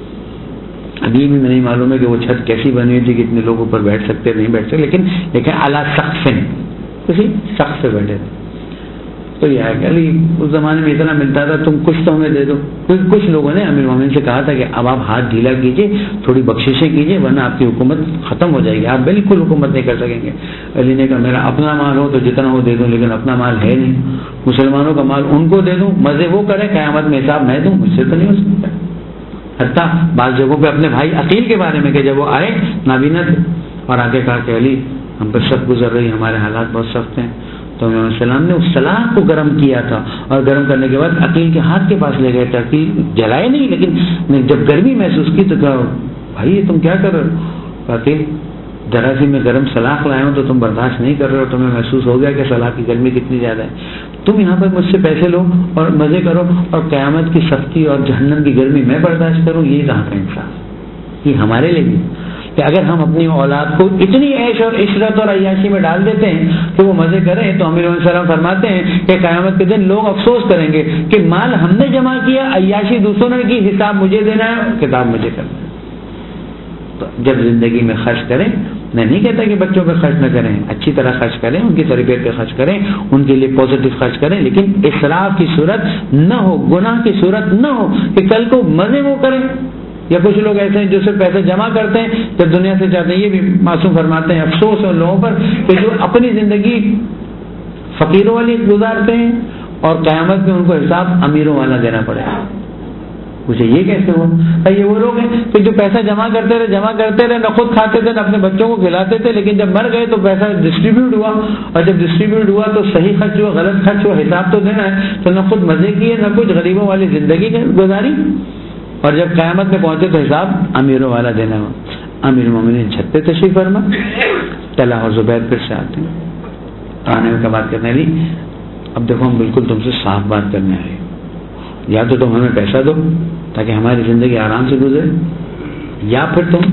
ابھی بھی نہیں معلوم ہے کہ وہ چھت کیسی بنی ہوئی تھی، کتنے لوگ اوپر بیٹھ سکتے نہیں بیٹھ سکتے، لیکن اعلیٰ سقف کسی سقف سے بیٹھے تھے. تو یہ ہے کہ علی اس زمانے میں اتنا ملتا تھا، تم کچھ تو ہمیں دے دو. کچھ لوگوں نے امیر مومن سے کہا تھا کہ اب آپ ہاتھ ڈھیلا کیجیے، تھوڑی بخششیں کیجیے، ورنہ آپ کی حکومت ختم ہو جائے گی، آپ بالکل حکومت نہیں کر سکیں گے. علی نے کہا میرا اپنا مال ہو تو جتنا ہو دے دوں، لیکن اپنا مال ہے نہیں. مسلمانوں کا مال ان کو دے دوں، مزے وہ کریں، قیامت میں حساب میں دوں، مجھ سے تو نہیں ہو سکتا. حتیٰ بعض جگہوں پہ اپنے بھائی عقیل کے بارے میں کہ جب وہ آئے نابینا تھے اور آگے کہا کہ علی ہم پر سخت گزر رہی، ہمارے حالات بہت سخت ہیں. تو علیہ السلام نے اس سلاح کو گرم کیا تھا اور گرم کرنے کے بعد عقیل کے ہاتھ کے پاس لے گئے تھے. عقیل جلائے نہیں، لیکن جب گرمی محسوس کی تو کہا بھائی تم کیا کر رہے ہو؟ عقیل ذرا سی میں گرم سلاخ لایا ہوں تو تم برداشت نہیں کر رہے ہو، تمہیں محسوس ہو گیا کہ سلاخ کی گرمی کتنی زیادہ ہے. تم یہاں پر مجھ سے پیسے لو اور مزے کرو اور قیامت کی سختی اور جہنم کی گرمی میں برداشت کروں، یہ کہاں کا انصاف؟ یہ ہمارے لیے بھی کہ اگر ہم اپنی اولاد کو اتنی عیش اور عشرت اور عیاشی میں ڈال دیتے ہیں کہ وہ مزے کریں، تو امیر علیہ السلام فرماتے ہیں کہ قیامت کے دن لوگ افسوس کریں گے کہ مال ہم نے جمع کیا، عیاشی دوسروں نے کی، حساب مجھے دینا ہے، کتاب مجھے کرنا ہے. تو جب زندگی میں خرچ کریں، میں نہیں کہتا کہ بچوں پہ خرچ نہ کریں، اچھی طرح خرچ کریں، ان کی تربیت پہ خرچ کریں، ان کے لیے پازیٹو خرچ کریں، لیکن اسراف کی صورت نہ ہو، گناہ کی صورت نہ ہو کہ کل کو مزے وہ کریں. یا کچھ لوگ ایسے ہیں جو صرف پیسے جمع کرتے ہیں جب دنیا سے جاتے ہیں. یہ بھی معصوم فرماتے ہیں افسوس ان لوگوں پر کہ جو اپنی زندگی فقیروں والی گزارتے ہیں اور قیامت میں ان کو حساب امیروں والا دینا پڑے گا. مجھے یہ کیسے ہوا؟ یہ وہ لوگ ہیں کہ جو پیسہ جمع کرتے رہے، نہ خود کھاتے تھے نہ اپنے بچوں کو کھلاتے تھے، لیکن جب مر گئے تو پیسہ ڈسٹریبیوٹ ہوا، اور جب ڈسٹریبیوٹ ہوا تو صحیح خرچ ہوا، غلط خرچ ہوا، حساب تو دینا ہے. تو نہ خود مزے کیے نہ کچھ غریبوں والی زندگی گزاری، اور جب قیامت میں پہنچے تو حساب امیروں والا دینا ہوا. امیر مومنین چھت پہ تشریف فرما. طلحہ اور زبیر پھر سے آتے ہیں، آنے کا بات کرنے لی. اب دیکھو ہم بالکل تم سے صاف بات کرنے آئے، یا تو تم ہمیں پیسہ دو تاکہ ہماری زندگی آرام سے گزرے، یا پھر تم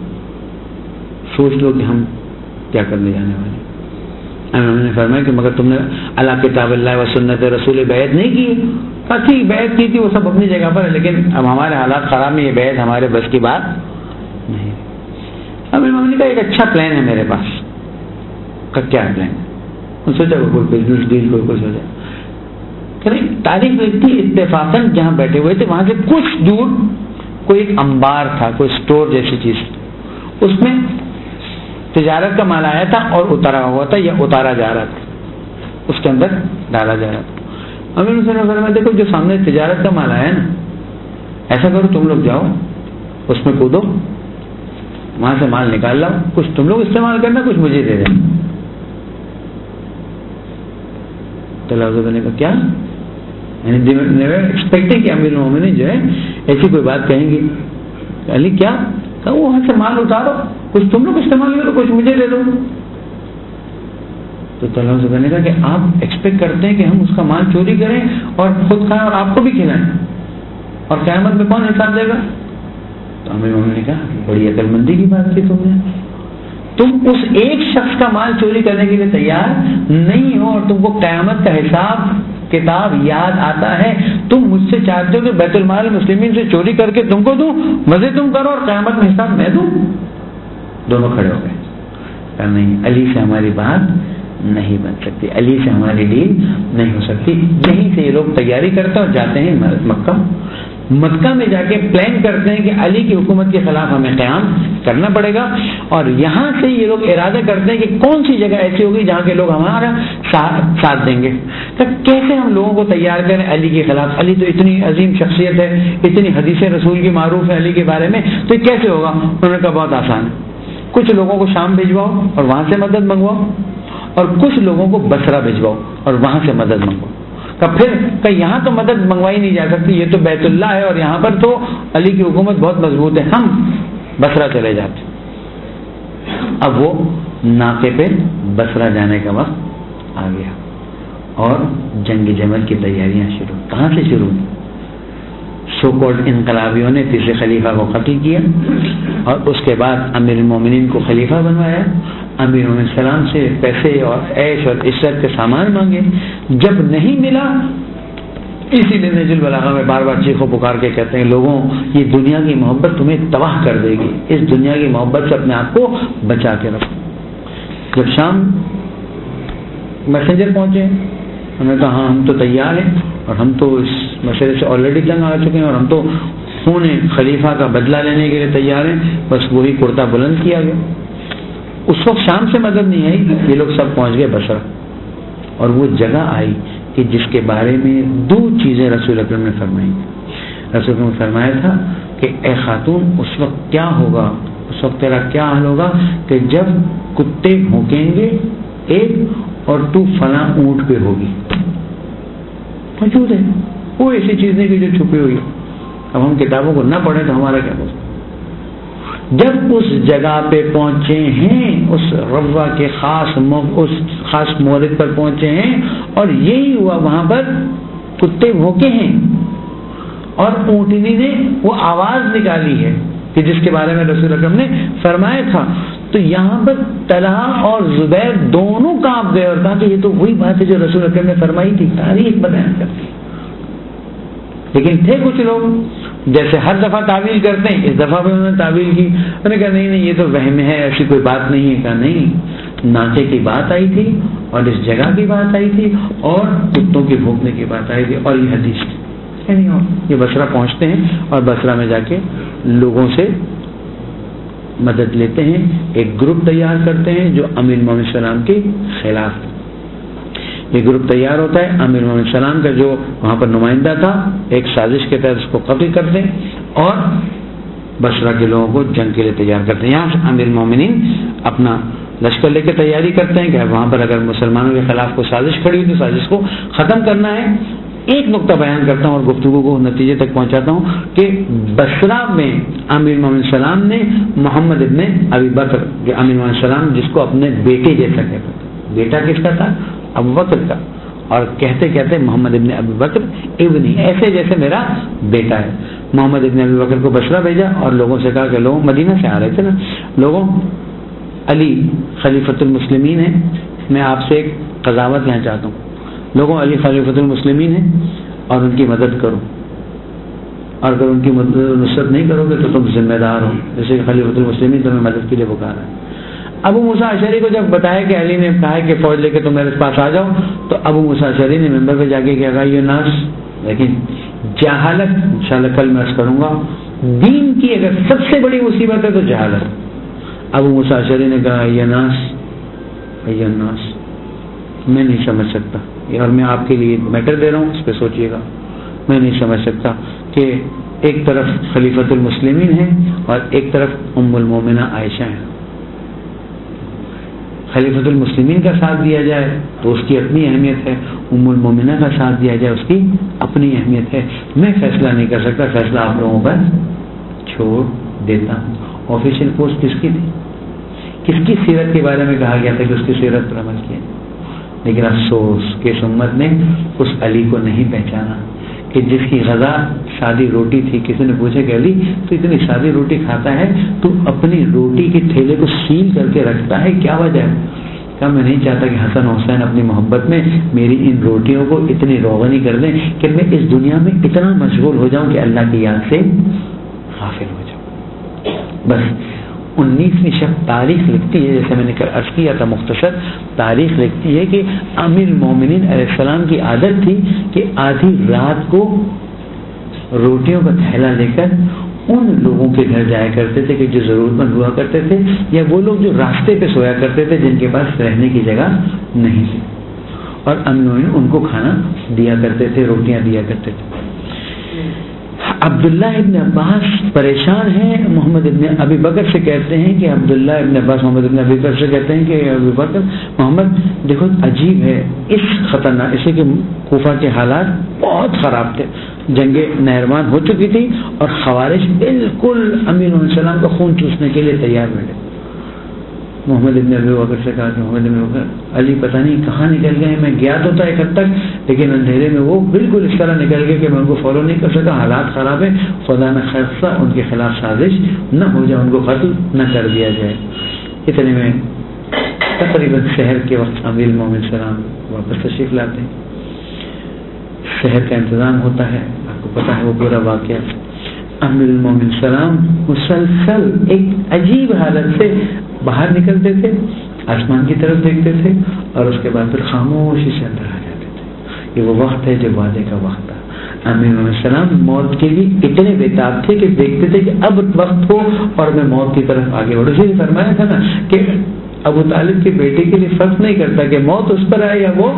سوچ لو کہ ہم کیا کرنے جانے والے. انہوں نے فرمایا کہ مگر تم نے اللہ کتاب اللہ و سنت رسول بیعت نہیں کی. ٹھیک بیعت کی تھی، وہ سب اپنی جگہ پر ہے، لیکن اب ہمارے حالات خراب میں یہ بیعت ہمارے بس کی بات نہیں. اب امام نے کہا ایک اچھا پلان ہے میرے پاس. کیا پلان ہے؟ سوچا کوئی بزنس ڈیل کوئی سوچا. تاریخ لکھتی اتفاقاً جہاں بیٹھے ہوئے تھے وہاں سے کچھ دور کوئی ایک انبار تھا، کوئی اسٹور جیسی چیز، اس میں تجارت کا مال آیا تھا اور اتارا ہوا تھا یا اتارا جا رہا تھا، اس کے اندر ڈالا جا رہا تھا. امیر حسین میں دیکھو جو سامنے تجارت کا مال آیا نا، ایسا کرو تم لوگ جاؤ اس میں کودو، وہاں سے مال نکال لاؤ، کچھ تم لوگ استعمال کرنا، کچھ مجھے دے دینا. تو نے کہا کیا؟ ایکسپیکٹنگ کہ امیر المومنین جو ہے ایسی کوئی بات کہیں گے. علی کیا کہ وہاں سے مال اتارو، کچھ تم لوگ استعمال کرو، کچھ مجھے دے دو. تو طلحہ سے کہنے کا کہ آپ ایکسپیکٹ کرتے ہیں کہ ہم اس کا مال چوری کریں اور خود کھائیں اور آپ کو بھی کھلائیں، اور قیامت میں کون حساب دے گا؟ تو امیر المومنین نے کہا بڑی عقل مندی کی بات کی تم نے. تم اس ایک شخص کا مال چوری کرنے کے لیے تیار نہیں ہو اور تم کو قیامت کا حساب کتاب یاد آتا ہے. تم مجھ سے چاہتے ہو کہ بیت المال مسلمین سے چوری کر کے تم کو دوں، مزے تم کرو اور قیامت میں حساب میں دوں. دونوں کھڑے ہو گئے. کہا نہیں، علی سے ہماری بات نہیں بن سکتی، علی سے ہماری ڈیل نہیں ہو سکتی. یہیں سے یہ لوگ تیاری کرتے ہیں اور جاتے ہیں مکہ میں جا کے پلان کرتے ہیں کہ علی کی حکومت کے خلاف ہمیں قیام کرنا پڑے گا. اور یہاں سے یہ لوگ ارادہ کرتے ہیں کہ کون سی جگہ ایسی ہوگی جہاں کے لوگ ہمارا ساتھ دیں گے. تو کیسے ہم لوگوں کو تیار کریں علی کے خلاف؟ علی تو اتنی عظیم شخصیت ہے، اتنی حدیث رسول کی معروف ہے علی کے بارے میں، تو یہ کیسے ہوگا؟ انہوں نے کہا بہت آسان ہے، کچھ لوگوں کو شام بھیجواؤ اور وہاں سے مدد منگواؤ، اور کچھ لوگوں کو بصرہ بھیجواؤ اور وہاں سے مدد منگواؤ. پھر کہ یہاں تو مدد منگوائی نہیں جا سکتی، یہ تو بیت اللہ ہے اور یہاں پر تو علی کی حکومت بہت مضبوط ہے، ہم بصرہ چلے جاتے. اب وہ ناقے پہ بصرہ جانے کا وقت آ گیا اور جنگ جمل کی تیاریاں شروع. کہاں سے شروع؟ سو کالڈ انقلابیوں نے تیسرے خلیفہ کو قتل کیا اور اس کے بعد امیر المومنین کو خلیفہ بنوایا. امیر المومنین السلام سے پیسے اور عیش اور عزت کے سامان مانگے. جب نہیں ملا، اسی لیے نہج البلاغہ میں بار بار چیخو پکار کے کہتے ہیں لوگوں یہ دنیا کی محبت تمہیں تباہ کر دے گی، اس دنیا کی محبت سے اپنے آپ کو بچا کے رکھو. جب شام میسنجر پہنچے انہوں نے کہا ہاں ہم تو تیار ہیں اور ہم تو اس مسئلے سے آلریڈی تنگ آ چکے ہیں اور ہم تو خون خلیفہ کا بدلہ لینے کے لیے تیار ہیں. بس وہی کرتا بلند کیا گیا. اس وقت شام سے مدد نہیں آئی، یہ لوگ سب پہنچ گئے بصرہ اور وہ جگہ آئی کہ جس کے بارے میں 2 چیزیں رسول اکرم نے فرمائی. رسول اکرم نے فرمایا تھا کہ اے خاتون اس وقت کیا ہوگا، اس وقت تیرا کیا حال ہوگا کہ جب کتے بھونکیں گے ایک اور تو فلاں اونٹ پہ ہوگی. موجود ہے وہ ایسی چیز نہیں کہ جو چھپی ہوئی. اب ہم کتابوں کو نہ پڑھیں تو ہمارا کیا ہوگا. جب اس جگہ پہ پہنچے ہیں، اس ربوہ کے اس خاص مورد پر پہنچے ہیں اور یہی ہوا وہاں پر کتے بھوکے ہیں اور اونٹنی نے وہ آواز نکالی ہے کہ جس کے بارے میں رسول اکرم نے فرمایا تھا. تو یہاں پر طلحہ اور زبیر دونوں کانپ گئے اور کہا کہ یہ تو وہی بات ہے جو رسول اکرم نے فرمائی تھی. تاریخ بیان کرتی. لیکن تھے کچھ لوگ جیسے ہر دفعہ تعویل کرتے ہیں، اس دفعہ بھی انہوں نے تعویل کی. انہوں نے کہا نہیں یہ تو وہم ہے، ایسی کوئی بات نہیں ہے. کہا نہیں، ناچے کی بات آئی تھی اور اس جگہ کی بات آئی تھی اور کتوں کے بھونکنے کی بات آئی تھی اور یہ حدیث تھی. یہ بصرہ پہنچتے ہیں اور بصرہ میں جا کے لوگوں سے مدد لیتے ہیں. ایک گروپ تیار کرتے ہیں جو امیر المومنین السلام کے خلاف. یہ گروپ تیار ہوتا ہے، امیر المومنین السلام کا جو وہاں پر نمائندہ تھا ایک سازش کے تحت اس کو قتل کرتے ہیں اور بصرہ کے لوگوں کو جنگ کے لیے تیار کرتے ہیں. یہاں سے امیر المومنین اپنا لشکر لے کے تیاری کرتے ہیں کہ وہاں پر اگر مسلمانوں کے خلاف کوئی سازش کھڑی ہوئی تو سازش کو ختم کرنا ہے. ایک نقطہ بیان کرتا ہوں اور گفتگو کو نتیجے تک پہنچاتا ہوں کہ بصرہ میں امیر المومنین السلام نے محمد ابن ابی بکر جو امیر المومنین السلام جس کو اپنے بیٹے جیسا کہتا تھا، بیٹا کس کا تھا؟ ابو بکر کا، اور کہتے کہتے محمد ابن ابی بکر ابنی، ایسے جیسے میرا بیٹا ہے. محمد ابن ابی بکر کو بصرہ بھیجا اور لوگوں سے کہا کہ لوگ مدینہ سے آ رہے تھے نا، لوگوں علی خلیفۃ المسلمین ہے، میں آپ سے ایک قضاوت یہاں چاہتا ہوں. لوگوں علی خلیفۃ المسلمین ہیں اور ان کی مدد کرو، اور اگر ان کی نصرت نہیں کرو گے تو تم ذمہ دار ہو، جیسے کہ خلیفۃ المسلمین تمہیں مدد کے لیے پکارا ہے. ابو موسیٰ اشعری کو جب بتایا کہ علی نے کہا کہ فوج لے کے تم میرے پاس آ جاؤ تو ابو موسیٰ اشعری نے ممبر پہ جا کے کہا یہ ناس، لیکن جہالت انشاءاللہ کل میں عرض کروں گا دین کی اگر سب سے بڑی مصیبت ہے تو جہالت. ابو موسیٰ اشعری نے کہا یہ ناس میں نہیں سمجھ سکتا، اور میں آپ کے لیے میٹر دے رہا ہوں، اس پہ سوچئے گا. میں نہیں سمجھ سکتا کہ ایک طرف خلیفۃ المسلمین ہے اور ایک طرف ام المومنہ عائشہ ہے. خلیفۃ المسلمین کا ساتھ دیا جائے تو اس کی اپنی اہمیت ہے، ام المومنہ کا ساتھ دیا جائے اس کی اپنی اہمیت ہے. میں فیصلہ نہیں کر سکتا، فیصلہ آپ لوگوں پر چھوڑ دیتا ہوں. آفیشیل پوسٹ کس کی تھی؟ کس کی سیرت کے بارے میں کہا گیا تھا کہ اس کی سیرت پر عمل کیا؟ لیکن افسوس کہ اس امت نے اس علی کو نہیں پہچانا کہ جس کی غذا سادی روٹی تھی. کسی نے پوچھا کہ علی تو اتنی سادی روٹی کھاتا ہے، تو اپنی روٹی کے تھیلے کو سیل کر کے رکھتا ہے، کیا وجہ ہے؟ کہا میں نہیں چاہتا کہ حسن حسین اپنی محبت میں میری ان روٹیوں کو اتنی روغنی کر دیں کہ میں اس دنیا میں اتنا مشغول ہو جاؤں کہ اللہ کی یاد سے غافل ہو جاؤں. بس 19ویں شب تاریخ لکھتی ہے، جیسے میں نے عرض کیا تھا مختصر، تاریخ لکھتی ہے کہ امیر المومنین علیہ السلام کی عادت تھی کہ آدھی رات کو روٹیوں کا تھیلا لے کر ان لوگوں کے گھر جایا کرتے تھے کہ جو ضرورت مند ہوا کرتے تھے یا وہ لوگ جو راستے پہ سویا کرتے تھے جن کے پاس رہنے کی جگہ نہیں تھی، اور امیر المومنین ان کو کھانا دیا کرتے تھے، روٹیاں دیا کرتے تھے. عبداللہ ابن عباس پریشان ہیں، محمد ابن ابی بکر سے کہتے ہیں کہ عبداللہ ابن عباس محمد ابن ابی بکر سے کہتے ہیں کہ ابی بکر محمد دیکھو عجیب ہے، اس خطرناک، اسے کہ کوفہ کے حالات بہت خراب تھے، جنگ نہروان ہو چکی تھی اور خوارج بالکل امیر علیہ السلام کا خون چوسنے کے لیے تیار بیٹھے. محمد ابن ابی بکر سے کہا کہ محمد ابن بکر علی پتہ نہیں کہاں نکل گئے، میں گیا تو تھا ایک حد تک لیکن اندھیرے میں وہ بالکل اس طرح نکل گئے کہ میں ان کو فالو نہیں کر سکا، حالات خراب ہیں، خدا نہ خاصہ ان کے خلاف سازش نہ ہو جائے، ان کو قتل نہ کر دیا جائے۔ اتنے میں تقریباً شہر کے وقت امیر المومنین سلام واپس تشریف لاتے ہیں، شہر کا انتظام ہوتا ہے، آپ کو پتہ ہے وہ پورا واقعہ۔ امیر المومنین سلام مسلسل ایک عجیب حالت سے باہر نکلتے تھے، آسمان کی طرف دیکھتے تھے اور اس کے بعد پھر خاموشی سے اندر آ جاتے تھے۔ یہ وہ وقت ہے جب وعدے کا وقت تھا۔ امیر المومنین سلام موت کے لیے اتنے بےتاب تھے کہ دیکھتے تھے کہ اب وقت ہو اور میں موت کی طرف آگے بڑھوں۔ اسی لیے فرمایا تھا نا کہ ابو طالب کے بیٹے کے لیے فرق نہیں کرتا کہ موت اس پر آئے یا وہ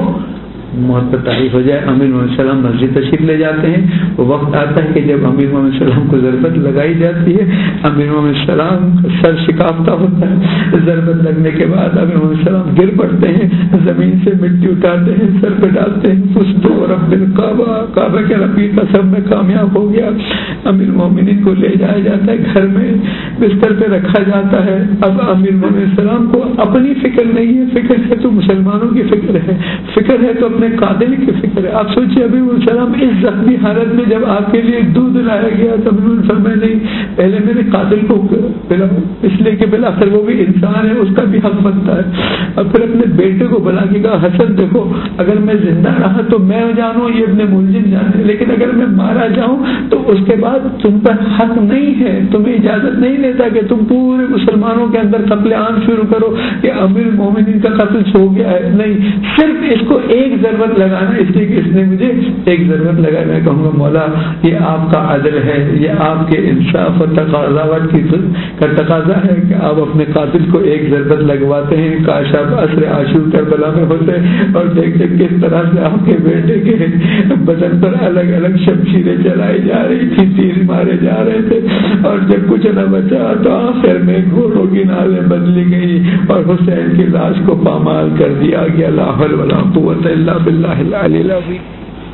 موت پر تعریف ہو جائے۔ امیر محمد السلام مسجد تشریف لے جاتے ہیں، وہ وقت آتا ہے کہ جب امیر محمد السلام کو ضربت لگائی جاتی ہے، امیر محمد السلام سر شکافتہ ہوتا ہے، ضربت لگنے کے بعد امیر محمد السلام گر پڑتے ہیں، زمین سے مٹی اٹھاتے ہیں، سر پہ ڈالتے ہیں، فزت رب الکعبہ، کعبہ کے رب کی قسم میں کامیاب ہو گیا۔ امیر المومنین کو لے جایا جاتا ہے، گھر میں بستر پہ رکھا جاتا ہے۔ اب امیر محمد السلام کو اپنی فکر نہیں ہے، فکر ہے تو مسلمانوں کی فکر ہے، فکر ہے تو اپنے قاتل کی فکر ہے۔ آپ سوچیے ابھی وہ سلام اس زخمی حالت میں جب آپ کے لیے دودھ لایا گیا تو میں نہیں پہلے میرے قاتل کو پلاؤ، اس لیے کہ بالآخر وہ بھی انسان ہے، اس کا بھی حق بنتا ہے۔ اور پھر اپنے بیٹے کو بلا کے کہا حسن دیکھو اگر میں زندہ رہا تو میں جانوں یہ ابن ملجم جانے، لیکن اگر میں مارا جاؤں تو اس کے بعد تم پر حق نہیں ہے، تمہیں اجازت نہیں دیتا کہ تم پورے مسلمانوں کے اندر قتل عام شروع کرو کہ امیر مومنین کا قتل ہو گیا ہے۔ نہیں، صرف اس کو ایک ضرورت لگانا، اس لیے کہ اس نے مجھے ایک ضرورت لگائی۔ میں کہوں گا مولا یہ آپ کا عدل ہے، یہ آپ کے انصاف اور تقاضاوت کا تقاضا ہے کہ آپ اپنے قاتل کو ایک ضرورت لگواتے ہیں۔ کاش آپ عصر عاشور کربلا میں ہوتے اور دیکھتے کس طرح سے آپ کے بیٹے کے بدن پر الگ الگ شمشیریں چلائی جا رہی تھی، تیر مارے جا رہے تھے، اور جب کچھ نہ بچا تو آخر میں گھوڑوں کی نالیں بدلی گئی اور حسین کی لاش کو پامال کر دیا گیا۔ لا حول ولا قوت الا باللہ العلی العظیم۔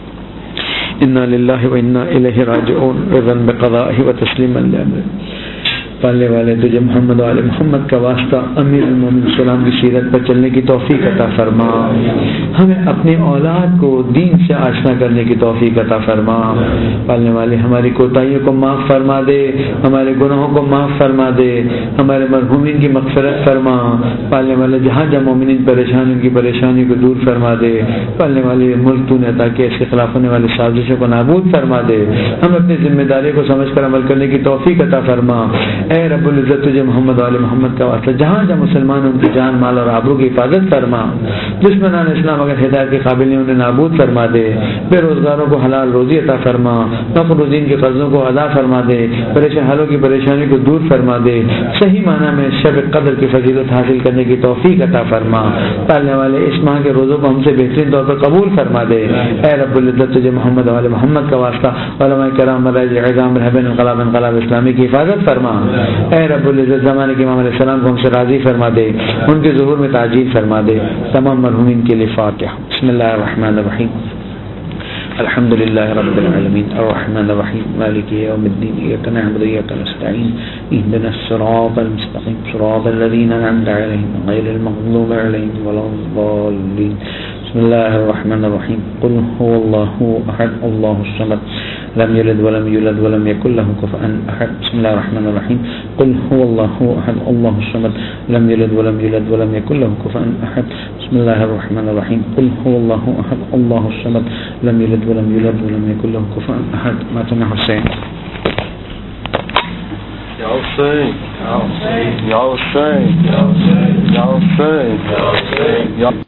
انا للہ و انا الیہ راجعون، رضا بقضائہ و تسلیما لامرہ۔ پالنے والے تجھے محمد و آل محمد کا واسطہ امیر المومنین سلام کی سیرت پر چلنے کی توفیق عطا فرما، ہمیں اپنی اولاد کو دین سے آشنا کرنے کی توفیق عطا فرما۔ پالنے والے ہماری کوتاہیوں کو معاف فرما دے، ہمارے گناہوں کو معاف فرما دے، ہمارے مرحومین کی مغفرت فرما۔ پالنے والے جہاں جہاں مومنین پریشان ان کی پریشانیوں کو دور فرما دے۔ پالنے والے ملک تو نے عطا کیا، اس کے خلاف ہونے والی سازشوں کو نابود فرما دے۔ ہم اپنی ذمہ داری کو سمجھ کر عمل کرنے کی توفیق عطا فرما۔ اے رب العزت تجھے محمد و آل محمد کا واسطہ جہاں جہاں مسلمان ان کی جان مال اور آبرو کی حفاظت فرما۔ دشمنان اسلام اگر ہدایت کے قابل نہیں انہیں نابود فرما دے۔ بے روزگاروں کو حلال روزی عطا فرما، مقروضین کے قرضوں کو ادا فرما دے، پریشان حالوں کی پریشانی کو دور فرما دے۔ صحیح معنی میں شب قدر کی فضیلت حاصل کرنے کی توفیق عطا فرما۔ پالنے والے اس ماہ کے روزوں کو ہم سے بہترین طور پر قبول فرما دے۔ اے رب العزت تجھے محمد و آل محمد کا واسطہ علماء کرام مراجع اعظام رہبین انقلاب اسلامی کی حفاظت فرما۔ اے رب العزت زمانے کے امام علیہ السلام کو ہم سے راضی فرما دے، ان کے ظہور میں تعجیل فرما دے۔ تمام مرحومین کے لیے فاتحہ۔ بسم اللہ الرحمن الرحیم، الحمد للہ رب العالمین الرحمن الرحیم مالک یوم الدین، ایاک نعبد و ایاک نستعین، اهدنا الصراط المستقیم صراط الذین انعمت علیہم غیر المغضوب علیہم ولا الضالین۔ بسم اللہ الرحمن الرحیم، قل هو اللہ احد اللہ الصمد لم یلد ولم یولد ولم یکن له کفوا احد۔ بسم اللہ الرحمن الرحیم، قل هو اللہ احد اللہ الصمد لم یلد ولم یولد ولم یکن له کفوا احد۔ بسم اللہ الرحمن الرحیم، قل هو اللہ احد اللہ الصمد لم یلد ولم یولد ولم یکن له کفوا احد۔ ماتم حسین یا حسین یا حسین یا حسین یا حسین یا